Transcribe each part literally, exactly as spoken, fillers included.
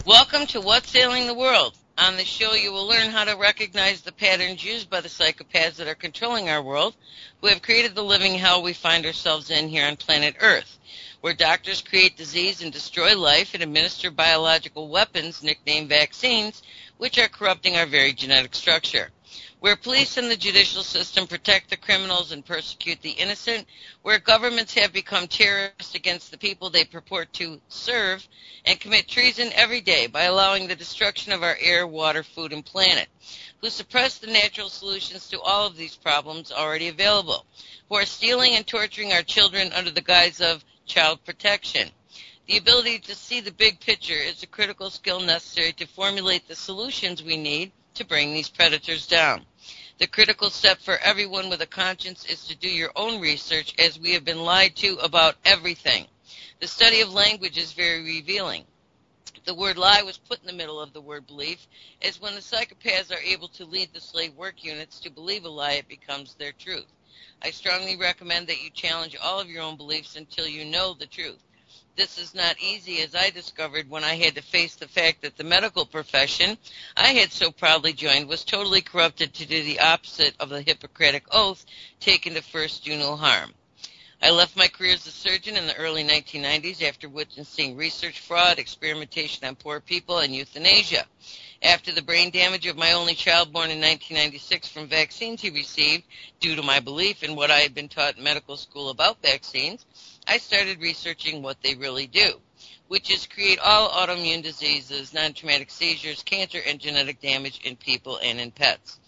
Welcome to What's Ailing the World. On this show, you will learn how to recognize the patterns used by the psychopaths that are controlling our world, who have created the living hell we find ourselves in here on planet Earth, where doctors create disease and destroy life and administer biological weapons, nicknamed vaccines, which are corrupting our very genetic structure. Where police and the judicial system protect the criminals and persecute the innocent, where governments have become terrorists against the people they purport to serve, and commit treason every day by allowing the destruction of our air, water, food, and planet, who suppress the natural solutions to all of these problems already available, who are stealing and torturing our children under the guise of child protection. The ability to see the big picture is a critical skill necessary to formulate the solutions we need to bring these predators down. The critical step for everyone with a conscience is to do your own research, as we have been lied to about everything. The study of language is very revealing. The word lie was put in the middle of the word belief, as when the psychopaths are able to lead the slave work units to believe a lie, it becomes their truth. I strongly recommend that you challenge all of your own beliefs until you know the truth. This is not easy, as I discovered when I had to face the fact that the medical profession I had so proudly joined was totally corrupted to do the opposite of the Hippocratic Oath taken to first do no harm. I left my career as a surgeon in the early nineteen nineties after witnessing research fraud, experimentation on poor people, and euthanasia. After the brain damage of my only child born in nineteen ninety-six from vaccines he received due to my belief in what I had been taught in medical school about vaccines, I started researching what they really do, which is create all autoimmune diseases, non-traumatic seizures, cancer, and genetic damage in people and in pets.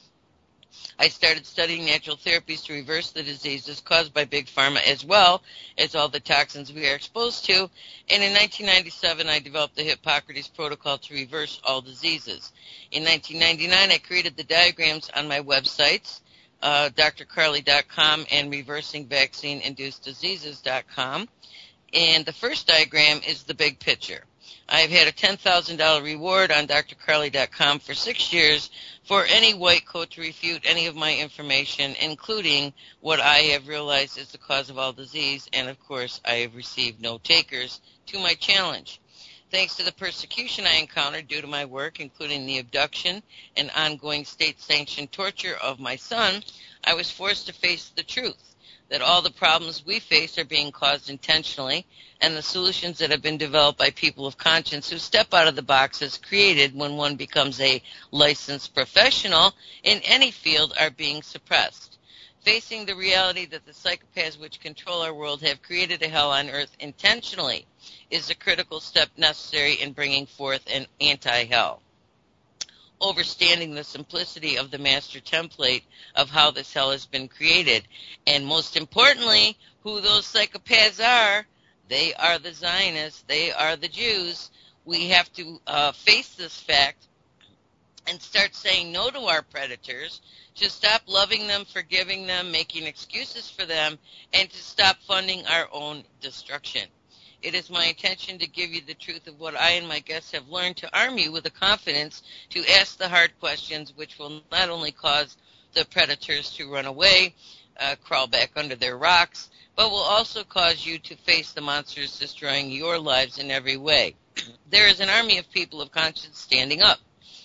I started studying natural therapies to reverse the diseases caused by Big Pharma, as well as all the toxins we are exposed to, and in nineteen ninety-seven I developed the Hippocrates Protocol to reverse all diseases. In nineteen ninety-nine I created the diagrams on my websites, uh, d r carly dot com and reversing vaccine induced diseases dot com, and the first diagram is the big picture. I've had a ten thousand dollars reward on d r carly dot com for six years for any white coat to refute any of my information, including what I have realized is the cause of all disease, and of course I have received no takers to my challenge. Thanks to the persecution I encountered due to my work, including the abduction and ongoing state-sanctioned torture of my son, I was forced to face the truth that all the problems we face are being caused intentionally, and the solutions that have been developed by people of conscience who step out of the boxes created when one becomes a licensed professional in any field are being suppressed. Facing the reality that the psychopaths which control our world have created a hell on earth intentionally is a critical step necessary in bringing forth an anti-hell. Overstanding the simplicity of the master template of how this hell has been created, and most importantly, who those psychopaths are. They are the Zionists. They are the Jews. We have to uh, face this fact and start saying no to our predators, to stop loving them, forgiving them, making excuses for them, and to stop funding our own destruction. It is my intention to give you the truth of what I and my guests have learned, to arm you with the confidence to ask the hard questions, which will not only cause the predators to run away, uh, crawl back under their rocks, but will also cause you to face the monsters destroying your lives in every way. There is an army of people of conscience standing up.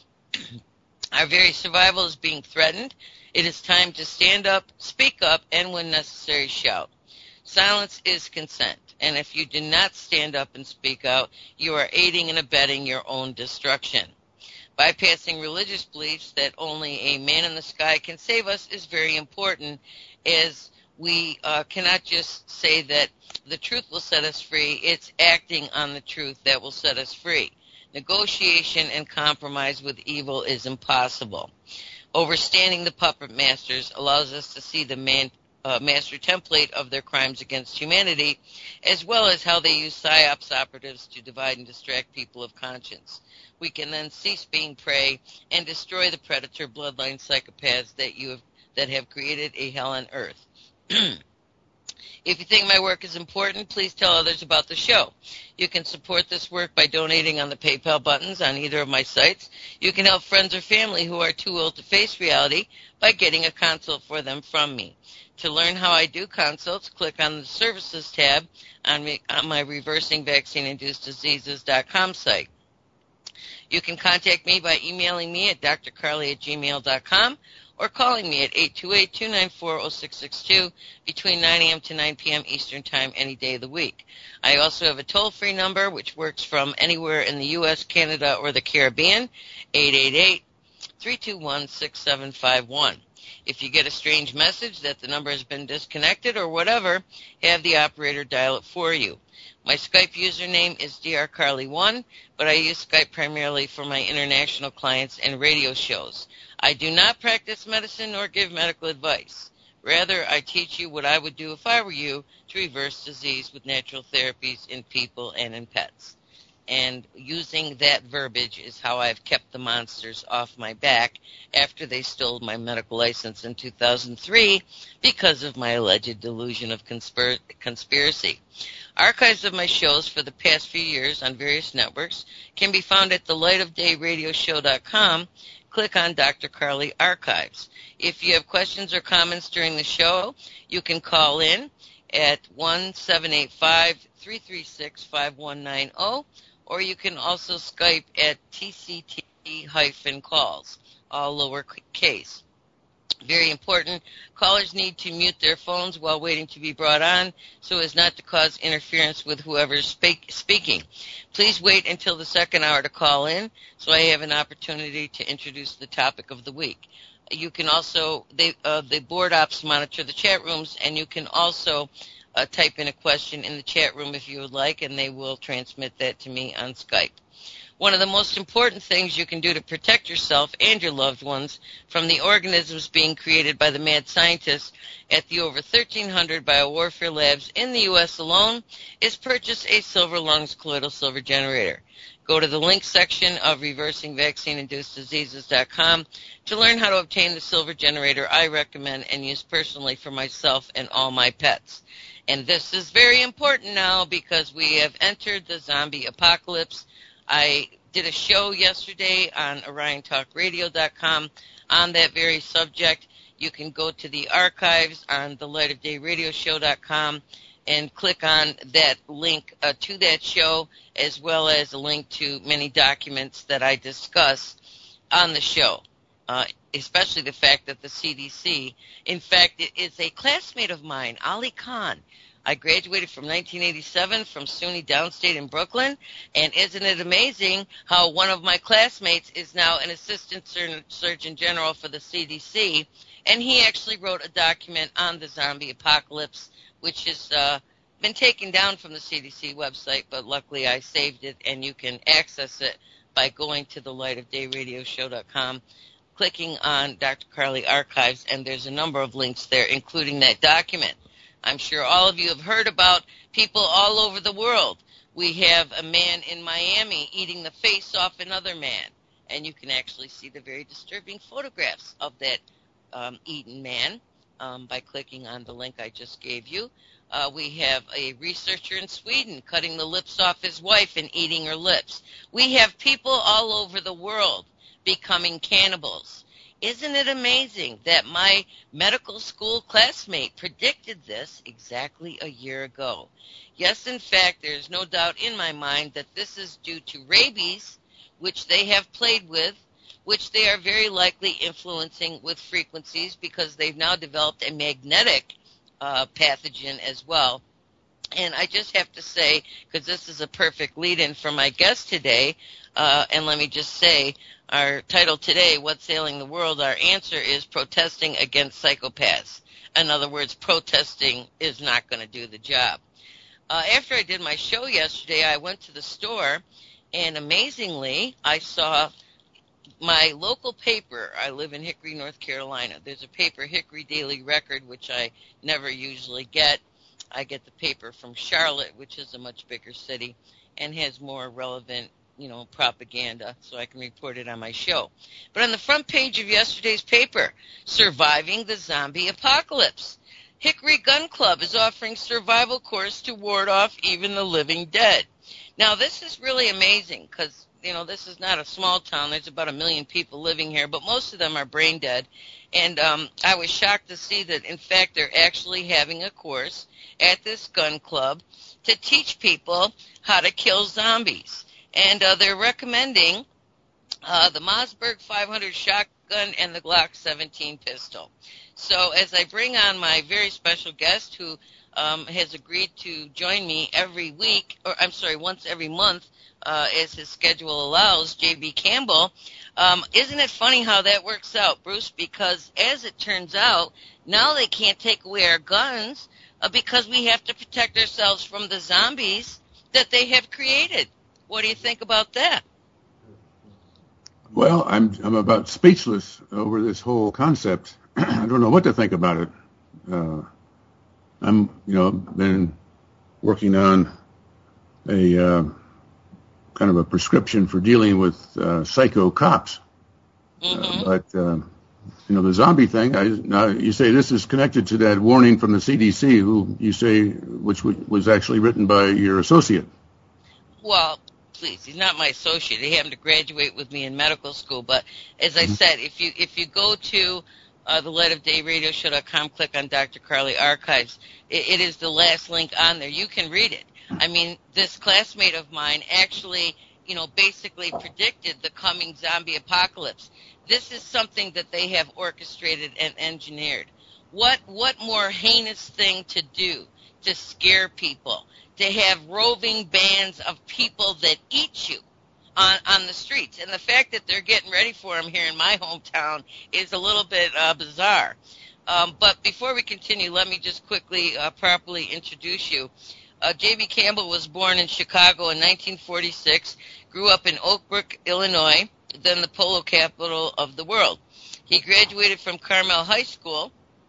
Our very survival is being threatened. It is time to stand up, speak up, and when necessary, shout. Silence is consent, and if you do not stand up and speak out, you are aiding and abetting your own destruction. Bypassing religious beliefs that only a man in the sky can save us is very important, as we uh, cannot just say that the truth will set us free. It's acting on the truth that will set us free. Negotiation and compromise with evil is impossible. Overstanding the puppet masters allows us to see the man Uh, master template of their crimes against humanity, as well as how they use psyops operatives to divide and distract people of conscience. We can then cease being prey and destroy the predator bloodline psychopaths that you have that have created a hell on earth. If you think my work is important, please tell others about the show. You can support this work by donating on the PayPal buttons on either of my sites. You can help friends or family who are too ill to face reality by getting a consult for them from me. To learn how I do consults, click on the Services tab on, me, on my reversing vaccine induced diseases dot com site. You can contact me by emailing me at d r carly at gmail dot com or calling me at eight two eight, two nine four, zero six six two between nine a.m. to nine p.m. Eastern Time any day of the week. I also have a toll-free number which works from anywhere in the U S, Canada, or the Caribbean, eight eight eight, three two one, six seven five one. If you get a strange message that the number has been disconnected or whatever, have the operator dial it for you. My Skype username is d r carly one, but I use Skype primarily for my international clients and radio shows. I do not practice medicine nor give medical advice. Rather, I teach you what I would do if I were you to reverse disease with natural therapies in people and in pets. And using that verbiage is how I've kept the monsters off my back after they stole my medical license in two thousand three because of my alleged delusion of conspir- conspiracy. Archives of my shows for the past few years on various networks can be found at the light of day radio show dot com. Click on Doctor Carly Archives. If you have questions or comments during the show, you can call in at one seven eight five, three three six, five one nine zero, or you can also Skype at T C T-calls, all lowercase. Very important, callers need to mute their phones while waiting to be brought on so as not to cause interference with whoever is speak, speaking. Please wait until the second hour to call in so I have an opportunity to introduce the topic of the week. You can also, they, uh, the board ops monitor the chat rooms, and you can also uh, type in a question in the chat room if you would like, and they will transmit that to me on Skype. One of the most important things you can do to protect yourself and your loved ones from the organisms being created by the mad scientists at the over thirteen hundred biowarfare labs in the U S alone is purchase a Silver Lungs colloidal silver generator. Go to the link section of reversing vaccine induced diseases dot com to learn how to obtain the silver generator I recommend and use personally for myself and all my pets. And this is very important now because we have entered the zombie apocalypse. I did a show yesterday on Orion Talk Radio dot com on that very subject. You can go to the archives on the light of day radio show dot com and click on that link uh, to that show, as well as a link to many documents that I discuss on the show, uh, especially the fact that the C D C, in fact, it is a classmate of mine, Ali Khan. I graduated from nineteen eighty-seven from SUNY Downstate in Brooklyn, and isn't it amazing how one of my classmates is now an assistant sur- surgeon general for the C D C, and he actually wrote a document on the zombie apocalypse, which has uh, been taken down from the C D C website, but luckily I saved it, and you can access it by going to the light of day radio show dot com, clicking on Doctor Carly Archives, and there's a number of links there, including that document. I'm sure all of you have heard about people all over the world. We have a man in Miami eating the face off another man, and you can actually see the very disturbing photographs of that um, eaten man um, by clicking on the link I just gave you. Uh, we have a researcher in Sweden cutting the lips off his wife and eating her lips. We have people all over the world becoming cannibals. Isn't it amazing that my medical school classmate predicted this exactly a year ago? Yes, in fact, there's no doubt in my mind that this is due to rabies, which they have played with, which they are very likely influencing with frequencies because they've now developed a magnetic uh, pathogen as well. And I just have to say, because this is a perfect lead-in for my guest today, uh, and let me just say, our title today, What's Ailing the World, our answer is protesting against psychopaths. In other words, protesting is not going to do the job. Uh, after I did my show yesterday, I went to the store, and amazingly, I saw my local paper. I live in Hickory, North Carolina. There's a paper, Hickory Daily Record, which I never usually get. I get the paper from Charlotte, which is a much bigger city and has more relevant, you know, propaganda, so I can report it on my show. But on the front page of yesterday's paper, Surviving the Zombie Apocalypse, Hickory Gun Club is offering survival course to ward off even the living dead. Now, this is really amazing because, you know, this is not a small town. There's about a million people living here, but most of them are brain dead. And um, I was shocked to see that, in fact, they're actually having a course at this gun club to teach people how to kill zombies. And uh, they're recommending uh, the Mossberg five hundred shotgun, and the Glock seventeen pistol. So as I bring on my very special guest who um, has agreed to join me every week, or I'm sorry, once every month, uh, as his schedule allows, J B Campbell, um, isn't it funny how that works out, Bruce? Because as it turns out, now they can't take away our guns uh, because we have to protect ourselves from the zombies that they have created. What do you think about that? Well, I'm I'm about speechless over this whole concept. I don't know what to think about it. Uh, I'm, you know, been working on a uh, kind of a prescription for dealing with uh, psycho cops. Mm-hmm. Uh, but uh, you know, the zombie thing. I, now you say this is connected to that warning from the C D C, who you say which was actually written by your associate. Well, please, he's not my associate. He happened to graduate with me in medical school. But as I said, if you if you go to uh, the light of day radio show dot com, click on Doctor Carly Archives, it, it is the last link on there. You can read it. I mean, this classmate of mine actually, you know, basically predicted the coming zombie apocalypse. This is something that they have orchestrated and engineered. What what more heinous thing to do to scare people? To have roving bands of people that eat you on, on the streets. And the fact that they're getting ready for them here in my hometown is a little bit uh, bizarre. Um, but before we continue, let me just quickly uh, properly introduce you. Uh, J B Campbell was born in Chicago in nineteen forty-six, grew up in Oak Brook, Illinois, then the polo capital of the world. He graduated from Carmel High School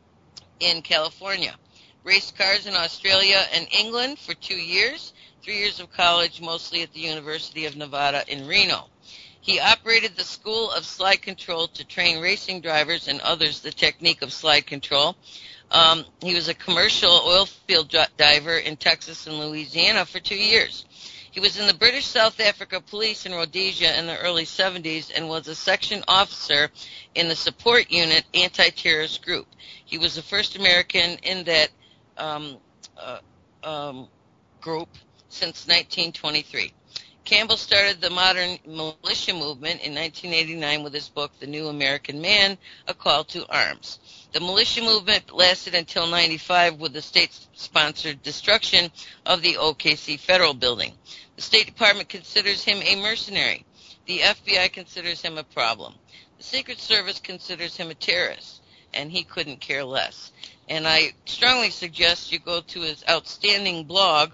in California. Raced cars in Australia and England for two years, three years of college, mostly at the University of Nevada in Reno. He operated the School of Slide Control to train racing drivers and others the technique of slide control. Um, he was a commercial oil field diver in Texas and Louisiana for two years. He was in the British South Africa Police in Rhodesia in the early seventies and was a section officer in the support unit anti-terrorist group. He was the first American in that Um, uh, um, group since nineteen twenty-three. Campbell started the modern militia movement in nineteen eighty-nine with his book, The New American Man, A Call to Arms. The militia movement lasted until ninety-five with the state-sponsored destruction of the O K C Federal Building. The State Department considers him a mercenary. The F B I considers him a problem. The Secret Service considers him a terrorist, and he couldn't care less. And I strongly suggest you go to his outstanding blog,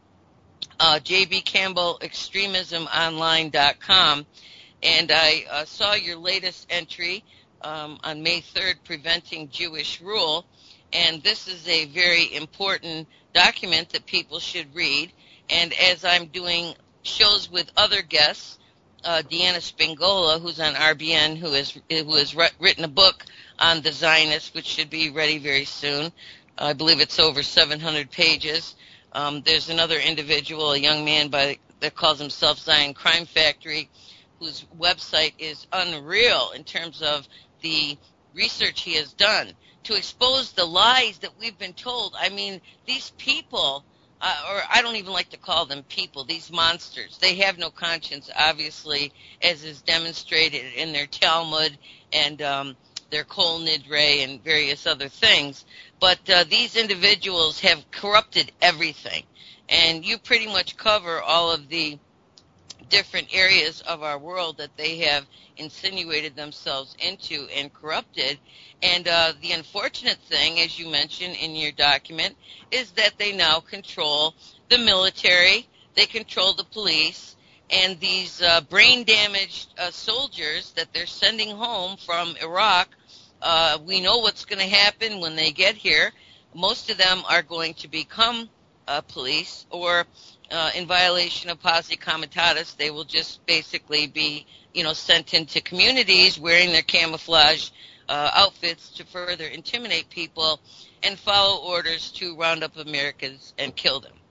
uh, j b campbell extremism online dot com, and I uh, saw your latest entry um, on May third, Preventing Jewish Rule, and this is a very important document that people should read. And as I'm doing shows with other guests, uh, Deanna Spingola, who's on R B N, who has who has written a book on the Zionists, which should be ready very soon. I believe it's over seven hundred pages. Um, there's another individual, a young man by that calls himself Zion Crime Factory, whose website is unreal in terms of the research he has done to expose the lies that we've been told. I mean, these people, uh, or I don't even like to call them people, these monsters, they have no conscience, obviously, as is demonstrated in their Talmud and um, their Kol Nidre and various other things. But uh, these individuals have corrupted everything. And you pretty much cover all of the different areas of our world that they have insinuated themselves into and corrupted. And uh, the unfortunate thing, as you mentioned in your document, is that they now control the military, they control the police, and these uh, brain-damaged uh, soldiers that they're sending home from Iraq, uh, we know what's going to happen when they get here. Most of them are going to become uh, police, or uh, in violation of posse comitatus, they will just basically be, you know, sent into communities wearing their camouflage uh, outfits to further intimidate people and follow orders to round up Americans and kill them.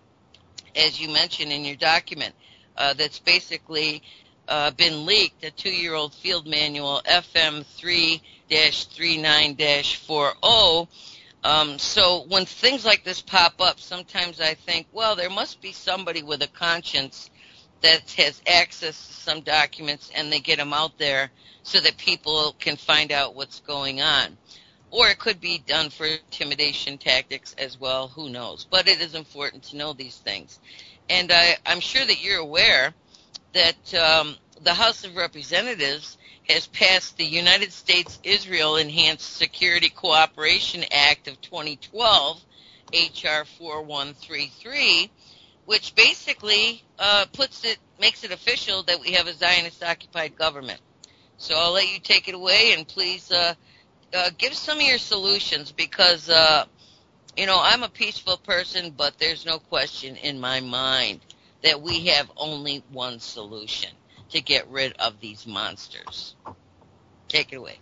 As you mentioned in your document, uh, that's basically uh, been leaked, a two-year-old field manual, F M three dash thirty-nine dash forty. Um, so when things like this pop up, sometimes I think, well, there must be somebody with a conscience that has access to some documents, and they get them out there so that people can find out what's going on. Or it could be done for intimidation tactics as well, who knows. But it is important to know these things. And I, I'm sure that you're aware that um, the House of Representatives has passed the United States-Israel Enhanced Security Cooperation Act of twenty twelve, H R four one three three, which basically uh, puts it, makes it official that we have a Zionist-occupied government. So I'll let you take it away, and please uh, uh, give some of your solutions, because, uh, you know, I'm a peaceful person, but there's no question in my mind that we have only one solution to get rid of these monsters. Take it away.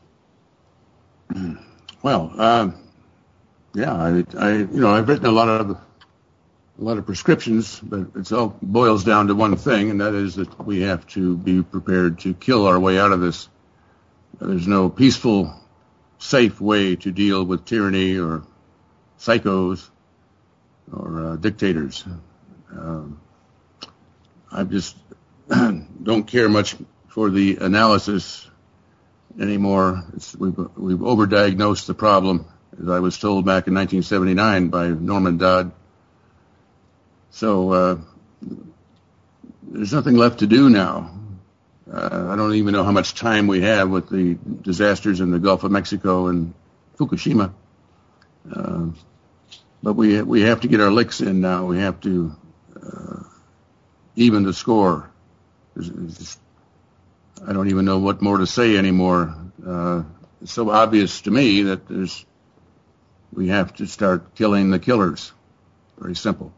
Well, uh, yeah, I, I, you know, I've written a lot of a lot of prescriptions, but it all boils down to one thing, and that is that we have to be prepared to kill our way out of this. There's no peaceful, safe way to deal with tyranny or psychos or uh, dictators. Um, I just don't care much for the analysis anymore. It's, we've, we've overdiagnosed the problem, as I was told back in nineteen seventy-nine by Norman Dodd. So uh, there's nothing left to do now. Uh, I don't even know how much time we have with the disasters in the Gulf of Mexico and Fukushima. Uh, but we we have to get our licks in now. We have to uh, even the score. It's, it's just, I don't even know what more to say anymore. Uh, it's so obvious to me that there's we have to start killing the killers. Very simple.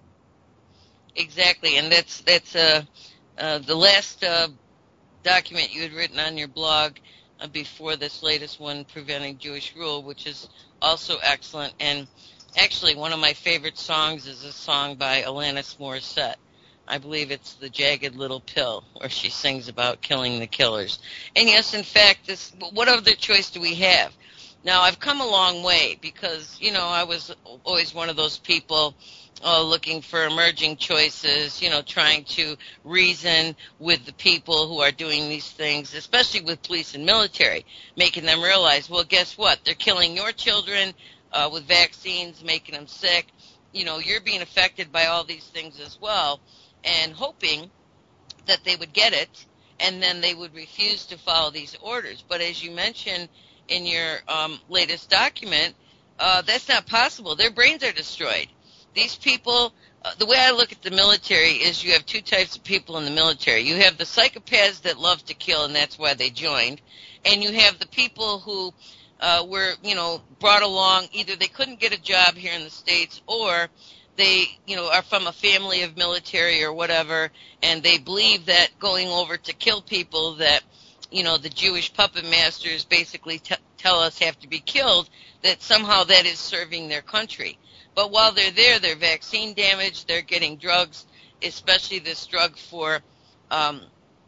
Exactly, and that's that's uh, uh, the last uh, document you had written on your blog uh, before this latest one, Preventing Jewish Rule, which is also excellent. And actually, one of my favorite songs is a song by Alanis Morissette. I believe it's The Jagged Little Pill, where she sings about killing the killers. And yes, in fact, this, what other choice do we have? Now, I've come a long way because, you know, I was always one of those people uh, looking for emerging choices, you know, trying to reason with the people who are doing these things, especially with police and military, making them realize, well, guess what? They're killing your children uh, with vaccines, making them sick. You know, you're being affected by all these things as well, and hoping that they would get it, and then they would refuse to follow these orders. But as you mentioned in your um, latest document, uh, that's not possible. Their brains are destroyed. These people, uh, the way I look at the military is you have two types of people in the military. You have the psychopaths that love to kill, and that's why they joined, and you have the people who uh, were, you know, brought along. Either they couldn't get a job here in the States, or they, you know, are from a family of military or whatever, and they believe that going over to kill people that, you know, the Jewish puppet masters basically t- tell us have to be killed, that somehow that is serving their country. But while they're there, they're vaccine damaged, they're getting drugs, especially this drug for um,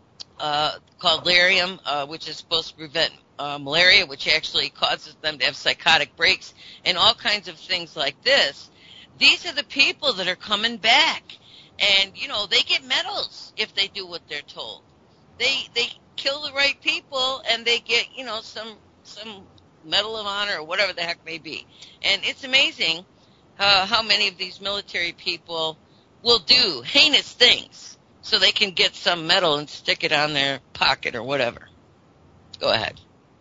uh, called Lariam, uh, which is supposed to prevent uh, malaria, which actually causes them to have psychotic breaks, and all kinds of things like this. These are the people that are coming back, and, you know, they get medals if they do what they're told. They they kill the right people, and they get, you know, some some Medal of Honor or whatever the heck may be. And it's amazing uh, how many of these military people will do heinous things so they can get some medal and stick it on their pocket or whatever. Go ahead.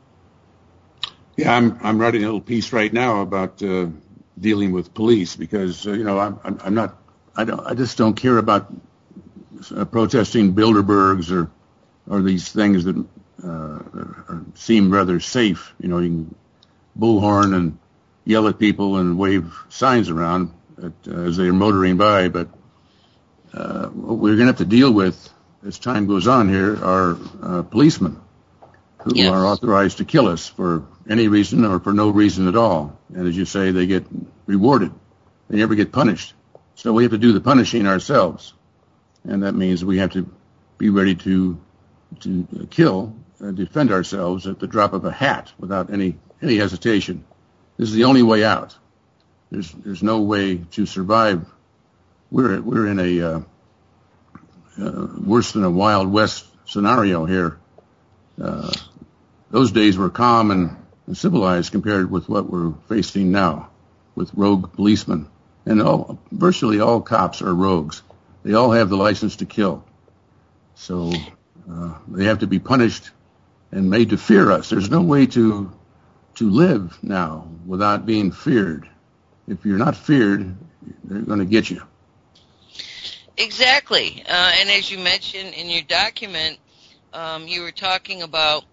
Yeah, I'm I'm writing a little piece right now about uh, dealing with police because uh, you know I'm I'm not I don't I just don't care about uh, protesting Bilderbergs or or these things that uh, are, seem rather safe. You know, you can bullhorn and yell at people and wave signs around at, uh, as they're motoring by, but uh, what we're going to have to deal with as time goes on here are uh, policemen who yes. are authorized to kill us for any reason or for no reason at all. And as you say, they get rewarded. They never get punished. So we have to do the punishing ourselves. And that means we have to be ready to to kill, uh, defend ourselves at the drop of a hat without any, any hesitation. This is the only way out. There's there's no way to survive. We're we're in a uh, uh, worse than a Wild West scenario here. Uh, those days were calm and, and civilized compared with what we're facing now with rogue policemen. And all, virtually all cops are rogues. They all have the license to kill. So uh, they have to be punished and made to fear us. There's no way to to live now without being feared. If you're not feared, they're going to get you. Exactly. Uh, and as you mentioned in your document, um, you were talking about,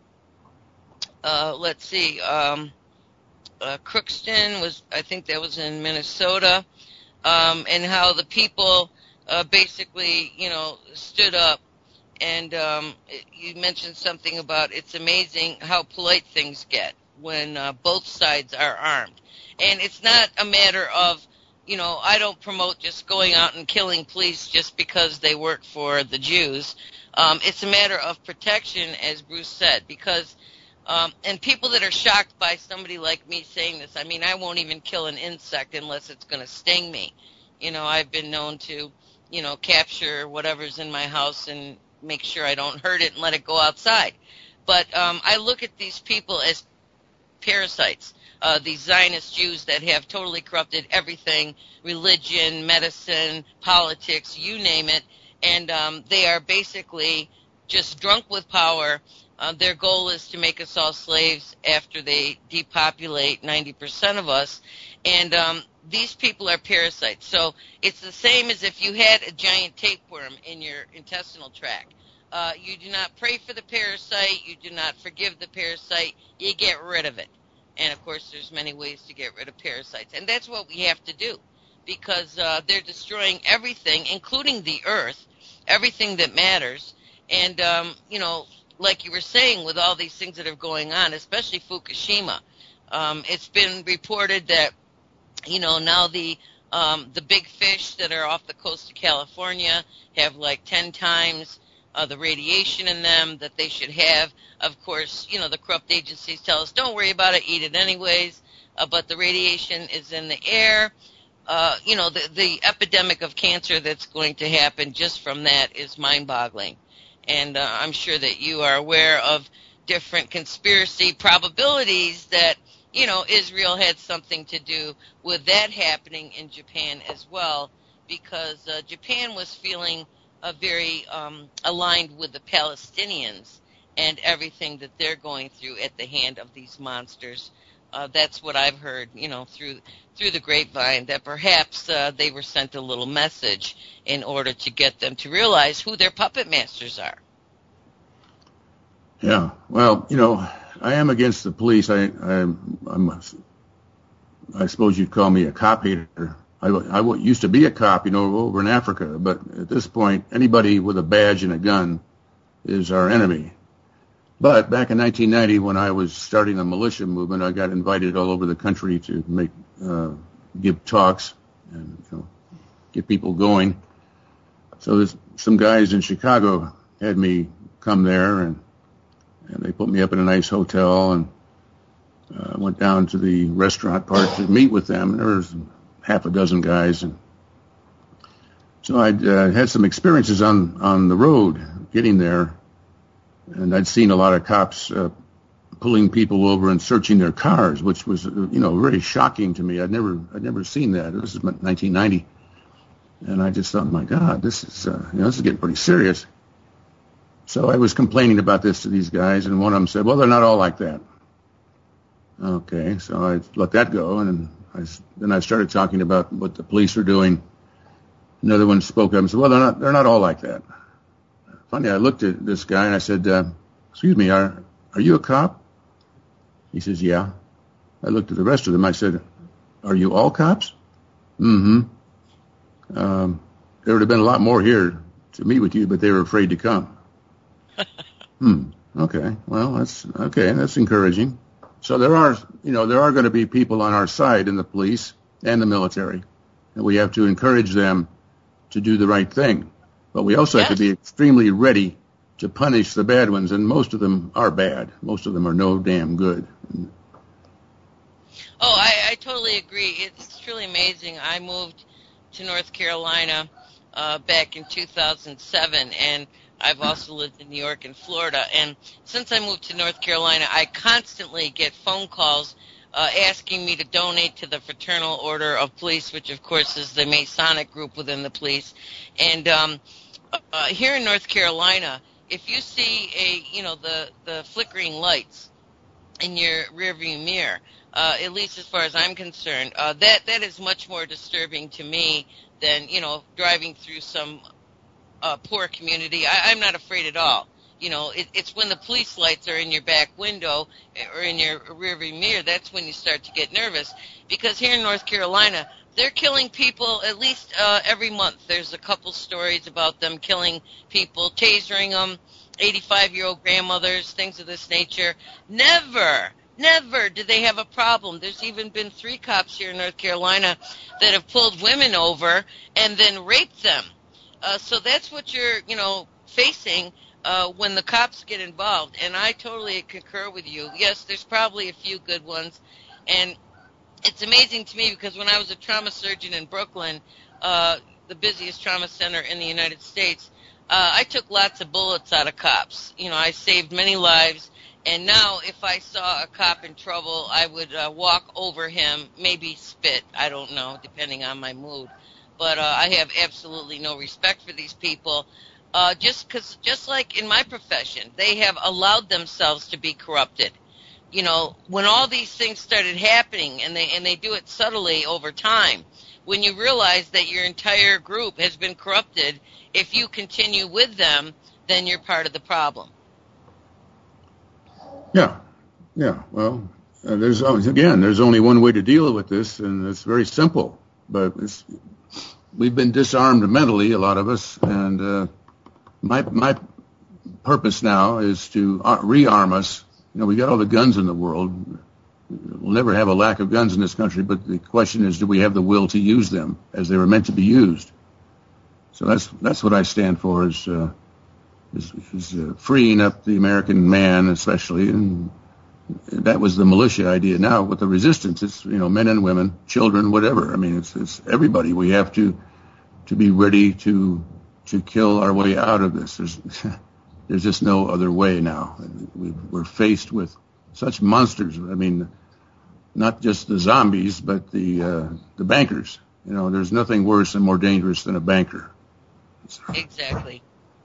uh, let's see, um, uh, Crookston was, I think that was in Minnesota, um, and how the people uh, basically, you know, stood up. And um, you mentioned something about it's amazing how polite things get when uh, both sides are armed. And it's not a matter of, you know, I don't promote just going out and killing police just because they work for the Jews. Um, it's a matter of protection, as Bruce said, because, um, and people that are shocked by somebody like me saying this, I mean, I won't even kill an insect unless it's going to sting me. You know, I've been known to, you know, capture whatever's in my house and make sure I don't hurt it and let it go outside. But um, I look at these people as parasites, uh, these Zionist Jews that have totally corrupted everything, religion, medicine, politics, you name it, and um, they are basically just drunk with power. Uh, their goal is to make us all slaves after they depopulate ninety percent of us, and um, these people are parasites. So it's the same as if you had a giant tapeworm in your intestinal tract. Uh, you do not pray for the parasite. You do not forgive the parasite. You get rid of it. And, of course, there's many ways to get rid of parasites. And that's what we have to do because uh, they're destroying everything, including the earth, everything that matters. And, um, you know, like you were saying, with all these things that are going on, especially Fukushima, um, it's been reported that, you know, now the um, the big fish that are off the coast of California have like ten times uh, the radiation in them that they should have. Of course, you know, the corrupt agencies tell us, don't worry about it, eat it anyways, uh, but the radiation is in the air. Uh, you know, the, the epidemic of cancer that's going to happen just from that is mind-boggling. And uh, I'm sure that you are aware of different conspiracy probabilities that, you know, Israel had something to do with that happening in Japan as well, because uh, Japan was feeling uh, very um, aligned with the Palestinians and everything that they're going through at the hand of these monsters. Uh, that's what I've heard, you know, through through the grapevine, that perhaps uh, they were sent a little message in order to get them to realize who their puppet masters are. Yeah, well, you know, I am against the police. I, I, I'm, I suppose you'd call me a cop hater. I, I used to be a cop, you know, over in Africa, but at this point, anybody with a badge and a gun is our enemy. But back in nineteen ninety, when I was starting the militia movement, I got invited all over the country to make, uh, give talks and, you know, get people going. So there's some guys in Chicago had me come there, and and they put me up in a nice hotel, and uh, went down to the restaurant part to meet with them. There was half a dozen guys, and so I'd uh, had some experiences on on the road getting there. And I'd seen a lot of cops uh, pulling people over and searching their cars, which was, you know, very shocking to me. I'd never, I'd never seen that. This is nineteen ninety, and I just thought, my God, this is, uh, you know, this is getting pretty serious. So I was complaining about this to these guys, and one of them said, "Well, they're not all like that." Okay, so I let that go, and I, then I started talking about what the police are doing. Another one spoke up and said, "Well, they're not, they're not all like that." Funny, I looked at this guy and I said, uh, excuse me, are are you a cop? He says, yeah. I looked at the rest of them. I said, are you all cops? Mm-hmm. Um, there would have been a lot more here to meet with you, but they were afraid to come. hmm. Okay. Well, that's okay. That's encouraging. So there are, you know, there are going to be people on our side in the police and the military, and we have to encourage them to do the right thing. But we also yes. have to be extremely ready to punish the bad ones, and most of them are bad. Most of them are no damn good. Oh, I, I totally agree. It's truly amazing. I moved to North Carolina uh, back in two thousand seven, and I've also lived in New York and Florida. And since I moved to North Carolina, I constantly get phone calls uh, asking me to donate to the Fraternal Order of Police, which of course is the Masonic group within the police. And um, uh, here in North Carolina, if you see a, you know, the, the flickering lights in your rearview mirror, uh, at least as far as I'm concerned, uh, that that is much more disturbing to me than, you know, driving through some uh, poor community. I, I'm not afraid at all. You know, it, it's when the police lights are in your back window or in your rearview mirror, that's when you start to get nervous. Because here in North Carolina, they're killing people at least uh, every month. There's a couple stories about them killing people, tasering them, eighty-five-year-old grandmothers, things of this nature. Never, never do they have a problem. There's even been three cops here in North Carolina that have pulled women over and then raped them. Uh, so that's what you're, you know, facing uh, when the cops get involved. And I totally concur with you. Yes, there's probably a few good ones. And it's amazing to me because when I was a trauma surgeon in Brooklyn, uh, the busiest trauma center in the United States, uh, I took lots of bullets out of cops. You know, I saved many lives. And now if I saw a cop in trouble, I would uh, walk over him, maybe spit, I don't know, depending on my mood. But uh, I have absolutely no respect for these people. Uh, just because, just like in my profession, they have allowed themselves to be corrupted. You know, when all these things started happening, and they and they do it subtly over time, when you realize that your entire group has been corrupted, if you continue with them, then you're part of the problem. Yeah, yeah. Well, uh, there's always, again, there's only one way to deal with this, and it's very simple. But it's, we've been disarmed mentally, a lot of us, and uh, my my purpose now is to uh, rearm us. You know, we got all the guns in the world. We'll never have a lack of guns in this country, but the question is, do we have the will to use them as they were meant to be used? So that's that's what I stand for, is uh, is, is uh, freeing up the American man, especially, and that was the militia idea. Now with the resistance, it's, you know, men and women, children, whatever. I mean, it's it's everybody. We have to to be ready to to kill our way out of this. There's there's just no other way now. We, we're faced with such monsters. I mean, not just the zombies, but the uh, the bankers. You know, there's nothing worse and more dangerous than a banker. So, exactly.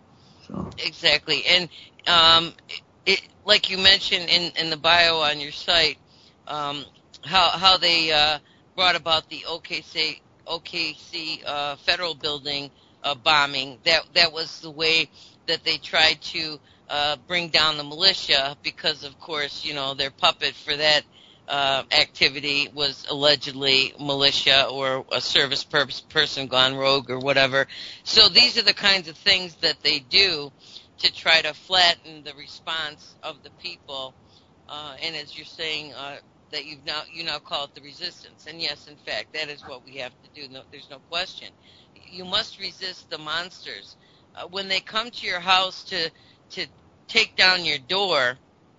So. Exactly. And um, it, like you mentioned in, in the bio on your site, um, how how they uh, brought about the O K C O K C uh, federal building uh, bombing. That that was the way that they tried to uh, bring down the militia, because, of course, you know, their puppet for that uh, activity was allegedly militia or a service per- person gone rogue or whatever. So these are the kinds of things that they do to try to flatten the response of the people. Uh, and as you're saying, uh, that you've now you now call it the resistance. And yes, in fact, that is what we have to do. No, there's no question. You must resist the monsters. Uh, when they come to your house to to take down your door,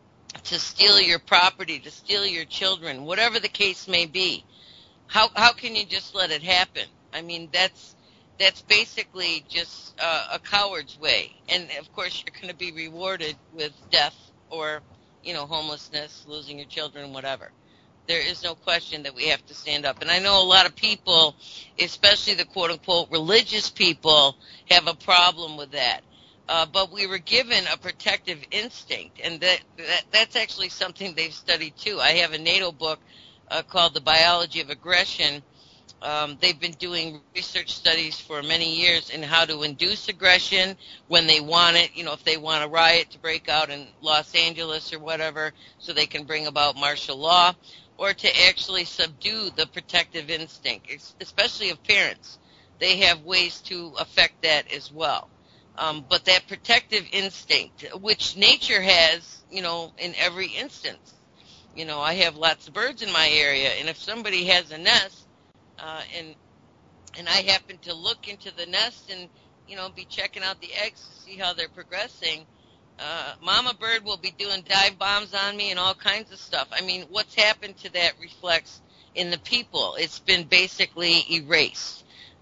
to steal your property, to steal your children, whatever the case may be, how how can you just let it happen? I mean, that's that's basically just uh, a coward's way. And of course, you're going to be rewarded with death or, you know, homelessness, losing your children, whatever. There is no question that we have to stand up. And I know a lot of people, especially the quote-unquote religious people, have a problem with that. Uh, but we were given a protective instinct, and that, that that's actually something they've studied too. I have a NATO book uh, called The Biology of Aggression. Um, they've been doing research studies for many years in how to induce aggression when they want it, you know, if they want a riot to break out in Los Angeles or whatever, so they can bring about martial law, or to actually subdue the protective instinct, especially of parents. They have ways to affect that as well. Um, but that protective instinct, which nature has, you know, in every instance. You know, I have lots of birds in my area, and if somebody has a nest, uh, and and I happen to look into the nest and, you know, be checking out the eggs to see how they're progressing, uh, mama bird will be doing dive bombs on me and all kinds of stuff. I mean, what's happened to that reflects in the people. It's been basically erased.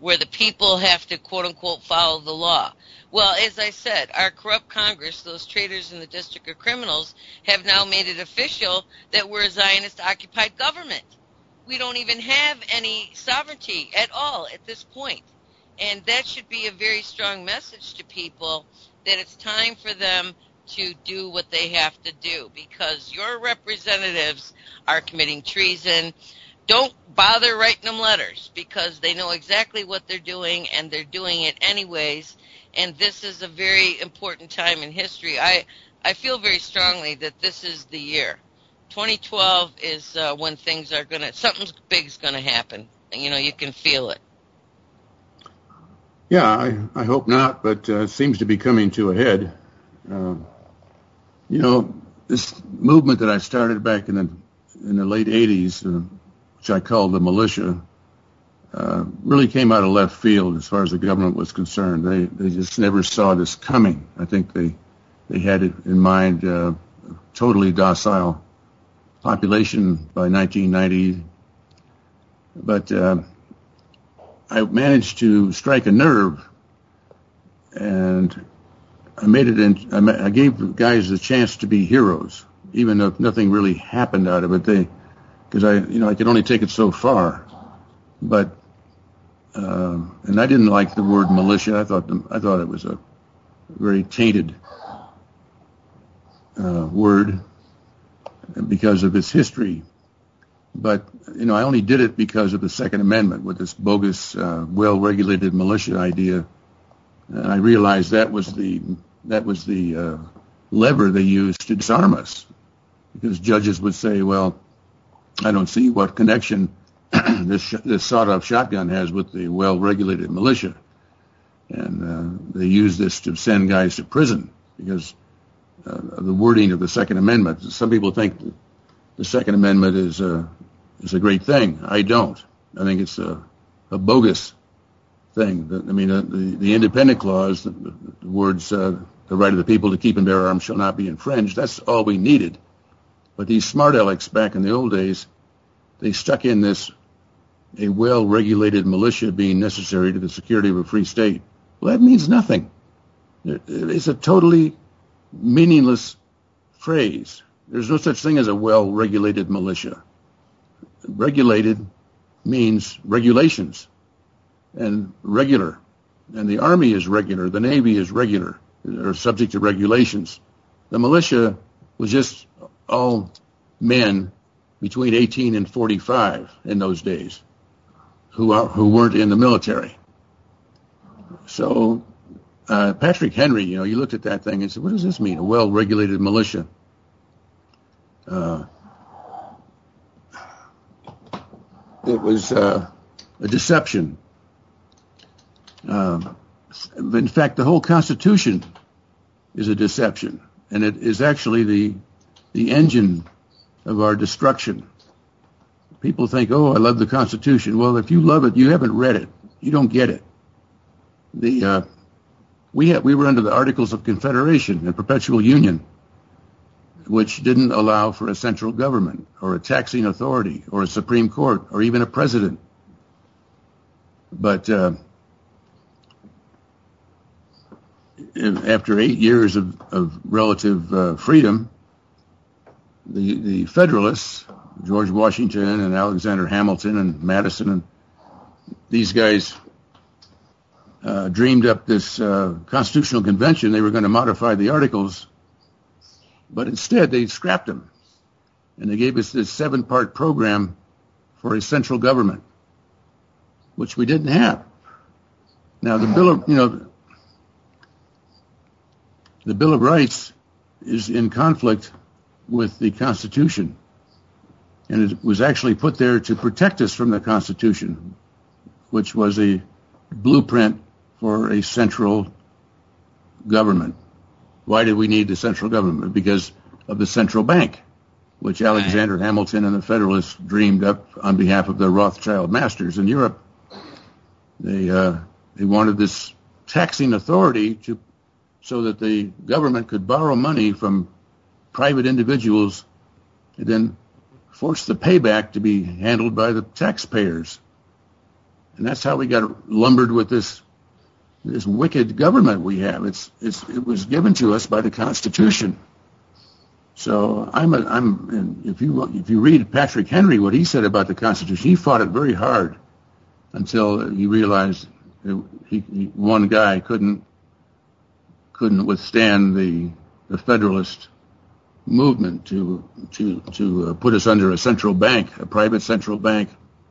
where the people have to, quote unquote, follow the law. Well, as I said, our corrupt Congress, those traitors in the District of Criminals, have now made it official that we're a Zionist-occupied government. We don't even have any sovereignty at all at this point. And that should be a very strong message to people that it's time for them to do what they have to do, because your representatives are committing treason. Don't bother writing them letters, because they know exactly what they're doing, and they're doing it anyways. And this is a very important time in history. I, I feel very strongly that this is the year. twenty twelve is uh, when things are going to, something big's going to happen. You know, you can feel it. Yeah, I, I hope not, but uh, it seems to be coming to a head. Uh, you know, this movement that I started back in the in the late eighties, uh, which I called the militia, uh, really came out of left field as far as the government was concerned. They they just never saw this coming. I think they they had it in mind, uh, a totally docile population by nineteen ninety, but uh, I managed to strike a nerve, and I made it in. I gave the guys a chance to be heroes, even if nothing really happened out of it. They, because I, you know, I could only take it so far. But, uh, and I didn't like the word militia. I thought, the, I thought it was a very tainted uh, word because of its history. But, you know, I only did it because of the Second Amendment with this bogus, uh, well-regulated militia idea. And I realized that was the that was the uh, lever they used to disarm us, because judges would say, "Well, I don't see what connection this sh- this sawed-off shotgun has with the well-regulated militia," and uh, they used this to send guys to prison because uh, of the wording of the Second Amendment. Some people think the Second Amendment is a is a great thing. I don't. I think it's a, a bogus thing. I mean, uh, the, the Independent Clause, the, the words, uh, the right of the people to keep and bear arms shall not be infringed, that's all we needed. But these smart alecks back in the old days, they stuck in this, a well-regulated militia being necessary to the security of a free state. Well, that means nothing. It's a totally meaningless phrase. There's no such thing as a well-regulated militia. Regulated means regulations. And regular, and the Army is regular, the Navy is regular, or subject to regulations. The militia was just all men between eighteen and forty-five in those days who are, who weren't in the military. So uh, Patrick Henry, you know, you looked at that thing and said, what does this mean, a well-regulated militia? Uh, it was uh, a deception. Uh, in fact, the whole Constitution is a deception, and it is actually the the engine of our destruction. People think, "Oh, I love the Constitution." Well, if you love it, you haven't read it. You don't get it. The uh, we had, we were under the Articles of Confederation and Perpetual Union, which didn't allow for a central government or a taxing authority or a Supreme Court or even a president. But uh, after eight years of, of relative uh, freedom, the the Federalists, George Washington and Alexander Hamilton and Madison, and these guys uh, dreamed up this uh, constitutional convention. They were going to modify the Articles, but instead they scrapped them, and they gave us this seven-part program for a central government, which we didn't have. Now the Bill of, you know, the Bill of Rights is in conflict with the Constitution, and it was actually put there to protect us from the Constitution, which was a blueprint for a central government. Why did we need the central government? Because of the central bank, which Alexander Hamilton and the Federalists dreamed up on behalf of the Rothschild masters in Europe. They uh, they wanted this taxing authority to so that the government could borrow money from private individuals and then force the payback to be handled by the taxpayers. And that's how we got lumbered with this this wicked government we have. It's it's it was given to us by the Constitution. So I'm a, I'm if you if you read Patrick Henry, what he said about the Constitution, he fought it very hard until he realized that he, he, one guy couldn't couldn't withstand the the Federalist movement to to to uh, put us under a central bank, a private central bank.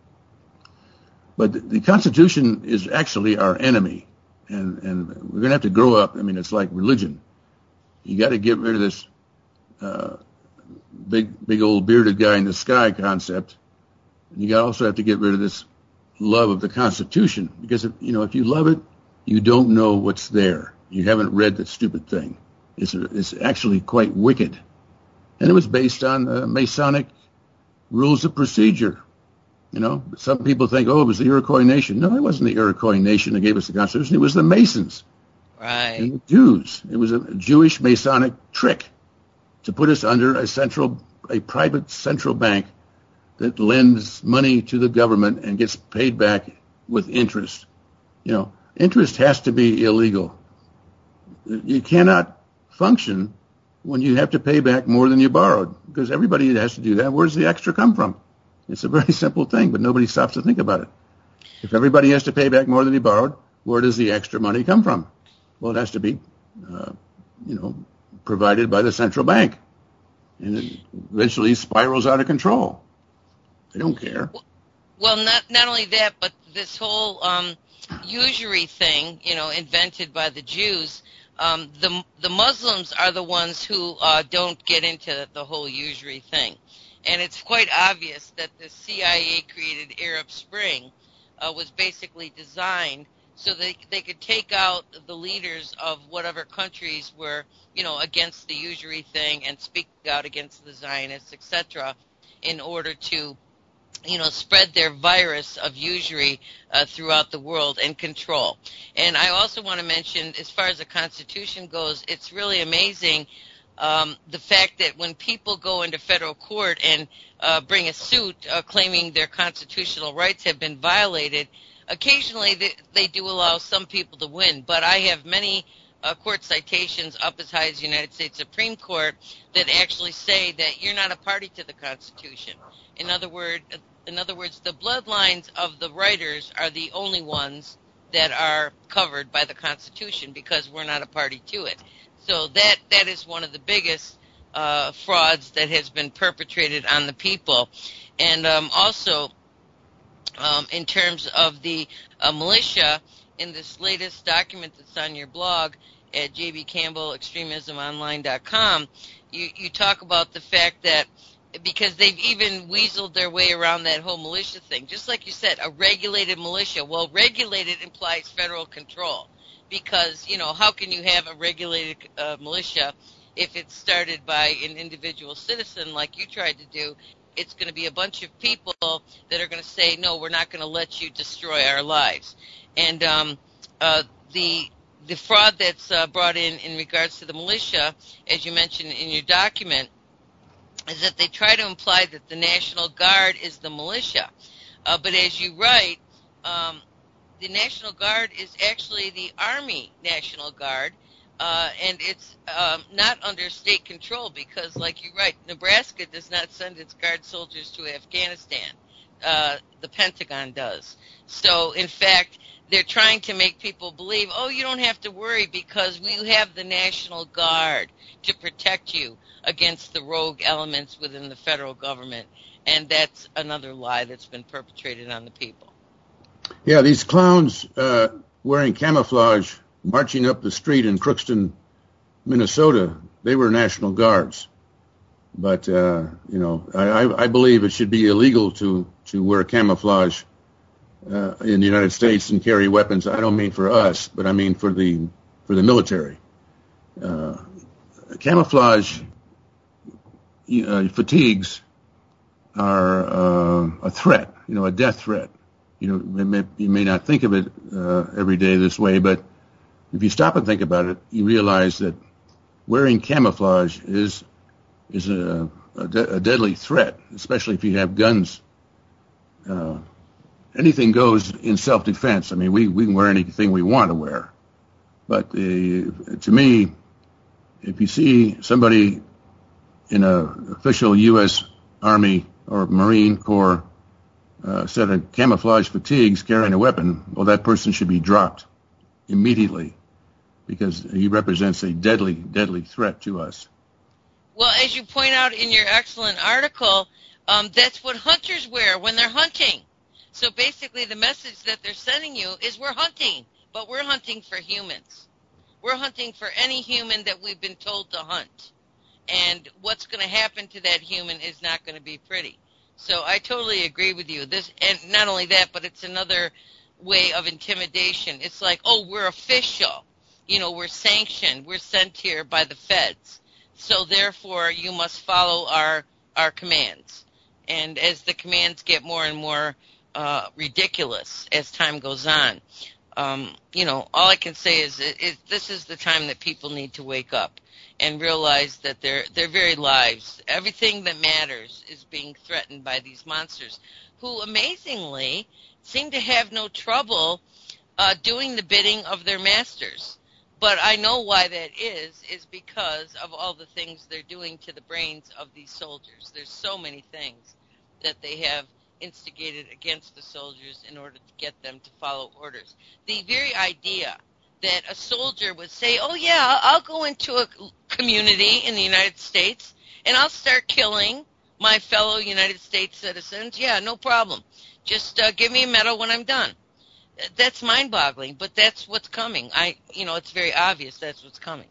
But the, the Constitution is actually our enemy, and and we're going to have to grow up. I mean, it's like religion. You got to get rid of this uh, big big old bearded guy in the sky concept. And you got also have to get rid of this love of the Constitution, because if, you know if you love it, you don't know what's there. You haven't read the stupid thing. It's it's actually quite wicked. And it was based on uh, Masonic rules of procedure. You know, some people think, oh, it was the Iroquois Nation. No, it wasn't the Iroquois Nation that gave us the Constitution. It was the Masons. Right. And the Jews. It was a Jewish Masonic trick to put us under a central, a private central bank that lends money to the government and gets paid back with interest. You know, interest has to be illegal. You cannot function when you have to pay back more than you borrowed, because everybody has to do that. Where does the extra come from? It's a very simple thing, but nobody stops to think about it. If everybody has to pay back more than he borrowed, where does the extra money come from? Well, it has to be, uh, you know, provided by the central bank. And it eventually spirals out of control. They don't care. Well, not not only that, but this whole um, usury thing, you know, invented by the Jews. Um, the the Muslims are the ones who uh, don't get into the whole usury thing. And it's quite obvious that the C I A-created Arab Spring uh, was basically designed so that they could take out the leaders of whatever countries were, you know, against the usury thing and speak out against the Zionists, et cetera, in order to, you know, spread their virus of usury uh, throughout the world and control. And I also want to mention, as far as the Constitution goes, it's really amazing um, the fact that when people go into federal court and uh, bring a suit uh, claiming their constitutional rights have been violated, occasionally they, they do allow some people to win. But I have many uh, court citations up as high as the United States Supreme Court that actually say that you're not a party to the Constitution. In other words, in other words, the bloodlines of the writers are the only ones that are covered by the Constitution because we're not a party to it. So that that is one of the biggest uh, frauds that has been perpetrated on the people. And um, also, um, in terms of the uh, militia, in this latest document that's on your blog at j b campbell extremism online dot com, you, you talk about the fact that because they've even weaseled their way around that whole militia thing. Just like you said, a regulated militia. Well, regulated implies federal control because, you know, how can you have a regulated uh, militia if it's started by an individual citizen like you tried to do? It's going to be a bunch of people that are going to say, no, we're not going to let you destroy our lives. And um, uh, the the fraud that's uh, brought in in regards to the militia, as you mentioned in your document, is that they try to imply that the National Guard is the militia. Uh, but as you write, um, the National Guard is actually the Army National Guard, uh, and it's um, not under state control because, like you write, Nebraska does not send its Guard soldiers to Afghanistan. Uh, the Pentagon does. So, in fact, they're trying to make people believe, oh, you don't have to worry because we have the National Guard to protect you against the rogue elements within the federal government. And that's another lie that's been perpetrated on the people. Yeah, these clowns uh, wearing camouflage marching up the street in Crookston, Minnesota, they were National Guards. But, uh, you know, I, I believe it should be illegal to, to wear camouflage uh, in the United States and carry weapons. I don't mean for us, but I mean for the for the military. Uh, camouflage uh, fatigues are uh, a threat, you know, a death threat. You know, you may, you may not think of it uh, every day this way, but if you stop and think about it, you realize that wearing camouflage is is a, a, de- a deadly threat, especially if you have guns uh, anything goes in self-defense. I mean, we, we can wear anything we want to wear. But uh, to me, if you see somebody in an official U S Army or Marine Corps uh, set of camouflage fatigues carrying a weapon, well, that person should be dropped immediately because he represents a deadly, deadly threat to us. Well, as you point out in your excellent article, um, that's what hunters wear when they're hunting. So basically the message that they're sending you is we're hunting, but we're hunting for humans. We're hunting for any human that we've been told to hunt. And what's going to happen to that human is not going to be pretty. So I totally agree with you. This, and not only that, but it's another way of intimidation. It's like, oh, we're official. You know, we're sanctioned. We're sent here by the feds. So therefore, you must follow our our commands. And as the commands get more and more uh, ridiculous as time goes on, um, you know, all I can say is, is this is the time that people need to wake up and realize that their their very lives, everything that matters, is being threatened by these monsters, who amazingly seem to have no trouble uh, doing the bidding of their masters. But I know why that is, is because of all the things they're doing to the brains of these soldiers. There's so many things that they have instigated against the soldiers in order to get them to follow orders. The very idea that a soldier would say, oh, yeah, I'll go into a community in the United States and I'll start killing my fellow United States citizens. Yeah, no problem. Just uh, give me a medal when I'm done. That's mind-boggling, but that's what's coming. I, you know, it's very obvious that's what's coming.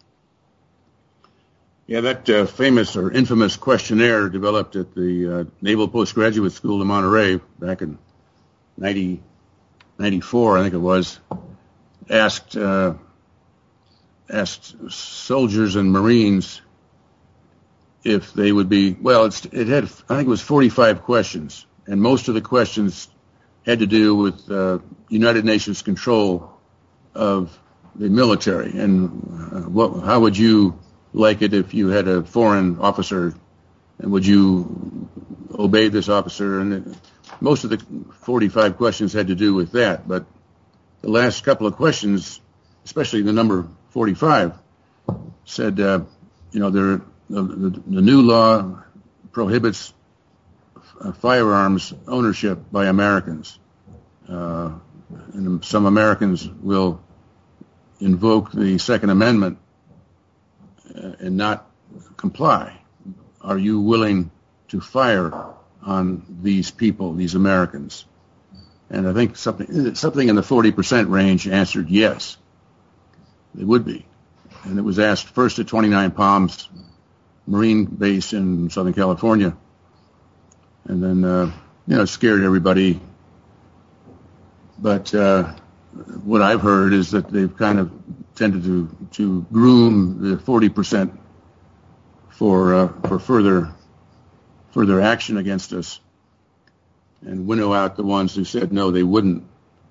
Yeah, that uh, famous or infamous questionnaire developed at the uh, Naval Postgraduate School in Monterey back in nineteen ninety-four, I think it was, asked uh, asked soldiers and Marines if they would be, well, it's, it had, I think it was forty-five questions, and most of the questions had to do with uh, United Nations control of the military, and uh, what, how would you like it if you had a foreign officer, and would you obey this officer? And it, most of the forty-five questions had to do with that, but the last couple of questions, especially the number forty-five, said, uh, you know, there, the, the, the new law prohibits uh, firearms ownership by Americans. Uh, and some Americans will invoke the Second Amendment uh, and not comply. Are you willing to fire on these people, these Americans? And I think something something in the forty percent range answered yes, they would be. And it was asked first at twenty-nine Palms Marine Base in Southern California, and then uh, you know, scared everybody. But uh, what I've heard is that they've kind of tended to to groom the forty percent for uh, for further further action against us, and winnow out the ones who said no, they wouldn't.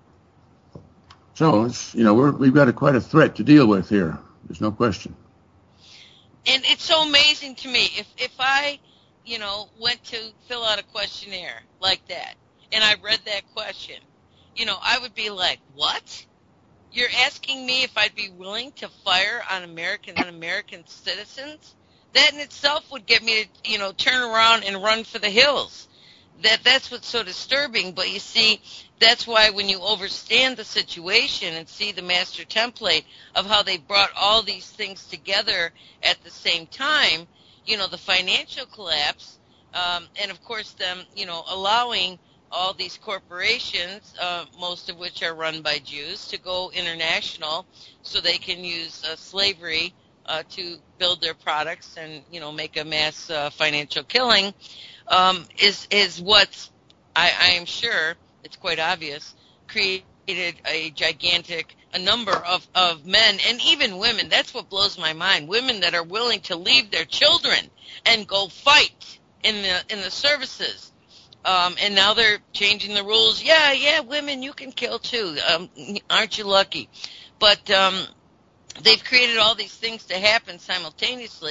So it's, you know, we're, we've got a, quite a threat to deal with here. There's no question. And it's so amazing to me. If if I, you know, went to fill out a questionnaire like that, and I read that question, you know, I would be like, what? You're asking me if I'd be willing to fire on American on American citizens? That in itself would get me to, you know, turn around and run for the hills. That that's what's so disturbing. But you see, that's why when you understand the situation and see the master template of how they brought all these things together at the same time, you know, the financial collapse, um, and of course them, you know, allowing all these corporations, uh, most of which are run by Jews, to go international so they can use uh, slavery uh, to build their products and, you know, make a mass uh, financial killing, um, is is what I, I am sure, it's quite obvious, created a gigantic a number of, of men and even women. That's what blows my mind. Women that are willing to leave their children and go fight in the in the services. Um, and now they're changing the rules. Yeah, yeah, women, you can kill too. Um, aren't you lucky? But um, they've created all these things to happen simultaneously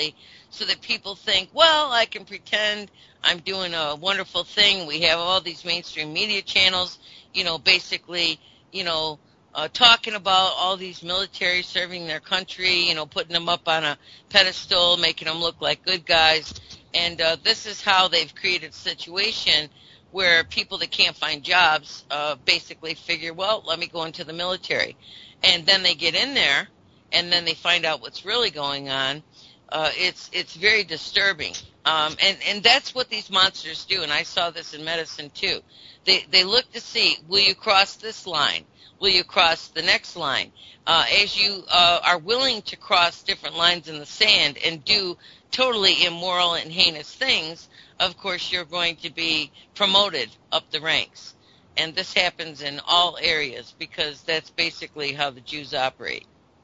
so that people think, well, I can pretend I'm doing a wonderful thing. We have all these mainstream media channels, you know, basically, you know, uh, talking about all these military serving their country, you know, putting them up on a pedestal, making them look like good guys. And uh, this is how they've created a situation where people that can't find jobs uh, basically figure, well, let me go into the military. And then they get in there, and then they find out what's really going on. Uh, it's it's very disturbing. Um, and, and that's what these monsters do, and I saw this in medicine too. They, they look to see, will you cross this line? Will you cross the next line? Uh, as you uh, are willing to cross different lines in the sand and do totally immoral and heinous things, of course you're going to be promoted up the ranks. And this happens in all areas because that's basically how the Jews operate.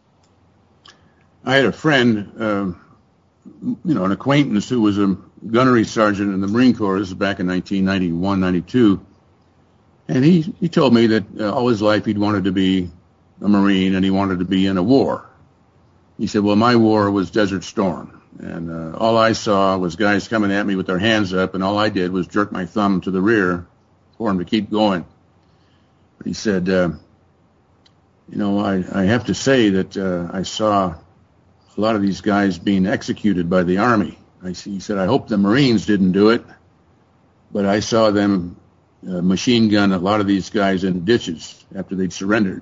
I had a friend, uh, you know, an acquaintance who was a gunnery sergeant in the Marine Corps. This is back in nineteen ninety-one, ninety-two. And he, he told me that uh, all his life he'd wanted to be a Marine and he wanted to be in a war. He said, well, my war was Desert Storm. And uh, all I saw was guys coming at me with their hands up, and all I did was jerk my thumb to the rear for them to keep going. But he said, uh, you know, I, I have to say that uh, I saw a lot of these guys being executed by the Army. I, he said, I hope the Marines didn't do it, but I saw them uh, machine gun a lot of these guys in ditches after they'd surrendered.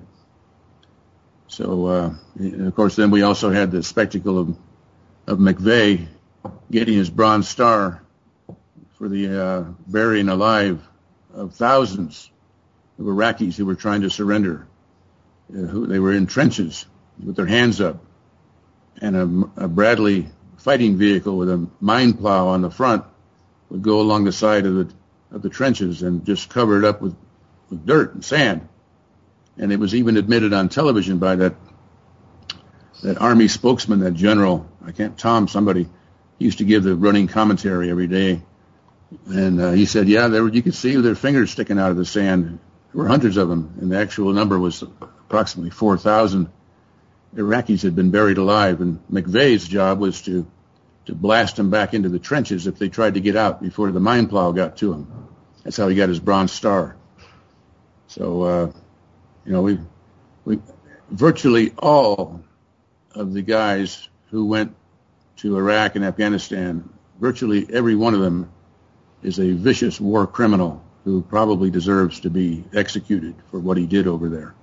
So, uh, and of course, then we also had the spectacle of, of McVeigh getting his Bronze Star for the uh, burying alive of thousands of Iraqis who were trying to surrender. Uh, who, they were in trenches with their hands up, and a, a Bradley fighting vehicle with a mine plow on the front would go along the side of the of the trenches and just cover it up with, with dirt and sand. And it was even admitted on television by that that Army spokesman, that general, I can't, Tom somebody, he used to give the running commentary every day. And uh, he said, yeah, there were, you could see their fingers sticking out of the sand. There were hundreds of them, and the actual number was approximately four thousand Iraqis had been buried alive. And McVeigh's job was to, to blast them back into the trenches if they tried to get out before the mine plow got to them. That's how he got his Bronze Star. So, uh, you know, we, we virtually all of the guys who went to Iraq and Afghanistan, virtually every one of them is a vicious war criminal who probably deserves to be executed for what he did over there.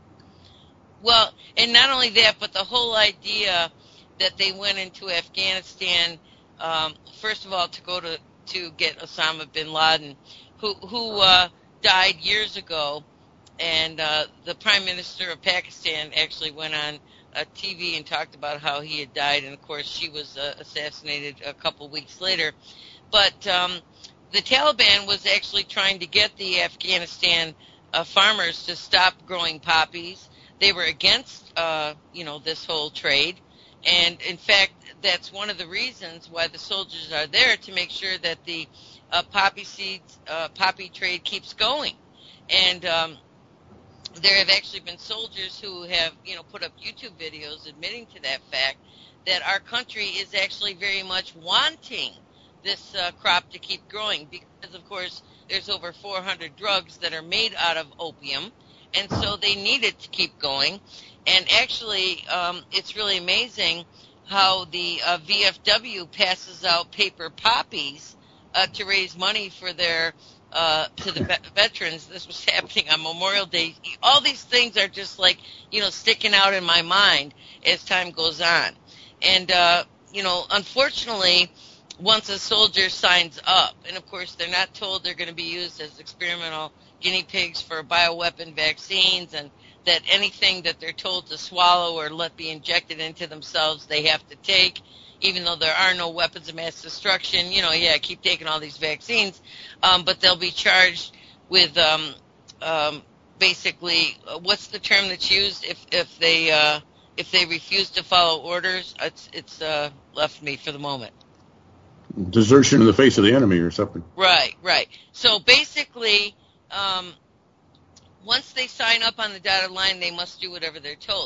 Well, and not only that, but the whole idea that they went into Afghanistan, um, first of all, to go to, to get Osama bin Laden, who, who uh, died years ago. And uh, the Prime Minister of Pakistan actually went on uh, T V and talked about how he had died. And, of course, she was uh, assassinated a couple weeks later. But um, the Taliban was actually trying to get the Afghanistan uh, farmers to stop growing poppies. They were against, uh, you know, this whole trade. And, in fact, that's one of the reasons why the soldiers are there, to make sure that the uh, poppy seeds, uh, poppy trade keeps going. And um, there have actually been soldiers who have, you know, put up YouTube videos admitting to that fact, that our country is actually very much wanting this uh, crop to keep growing, because, of course, there's over four hundred drugs that are made out of opium, and so they need it to keep going. And actually, um, it's really amazing how the uh, V F W passes out paper poppies uh, to raise money for their uh, to the ve- veterans. This was happening on Memorial Day. All these things are just like, you know, sticking out in my mind as time goes on. And, uh, you know, unfortunately, once a soldier signs up, and of course they're not told they're going to be used as experimental guinea pigs for bioweapon vaccines, and that anything that they're told to swallow or let be injected into themselves they have to take, even though there are no weapons of mass destruction. You know, yeah, keep taking all these vaccines, um, but they'll be charged with um, um, basically, uh, what's the term that's used if if they uh, if they refuse to follow orders? It's it's uh, left me for the moment. Desertion in the face of the enemy or something. Right, right. So basically, um, once they sign up on the dotted line, they must do whatever they're told.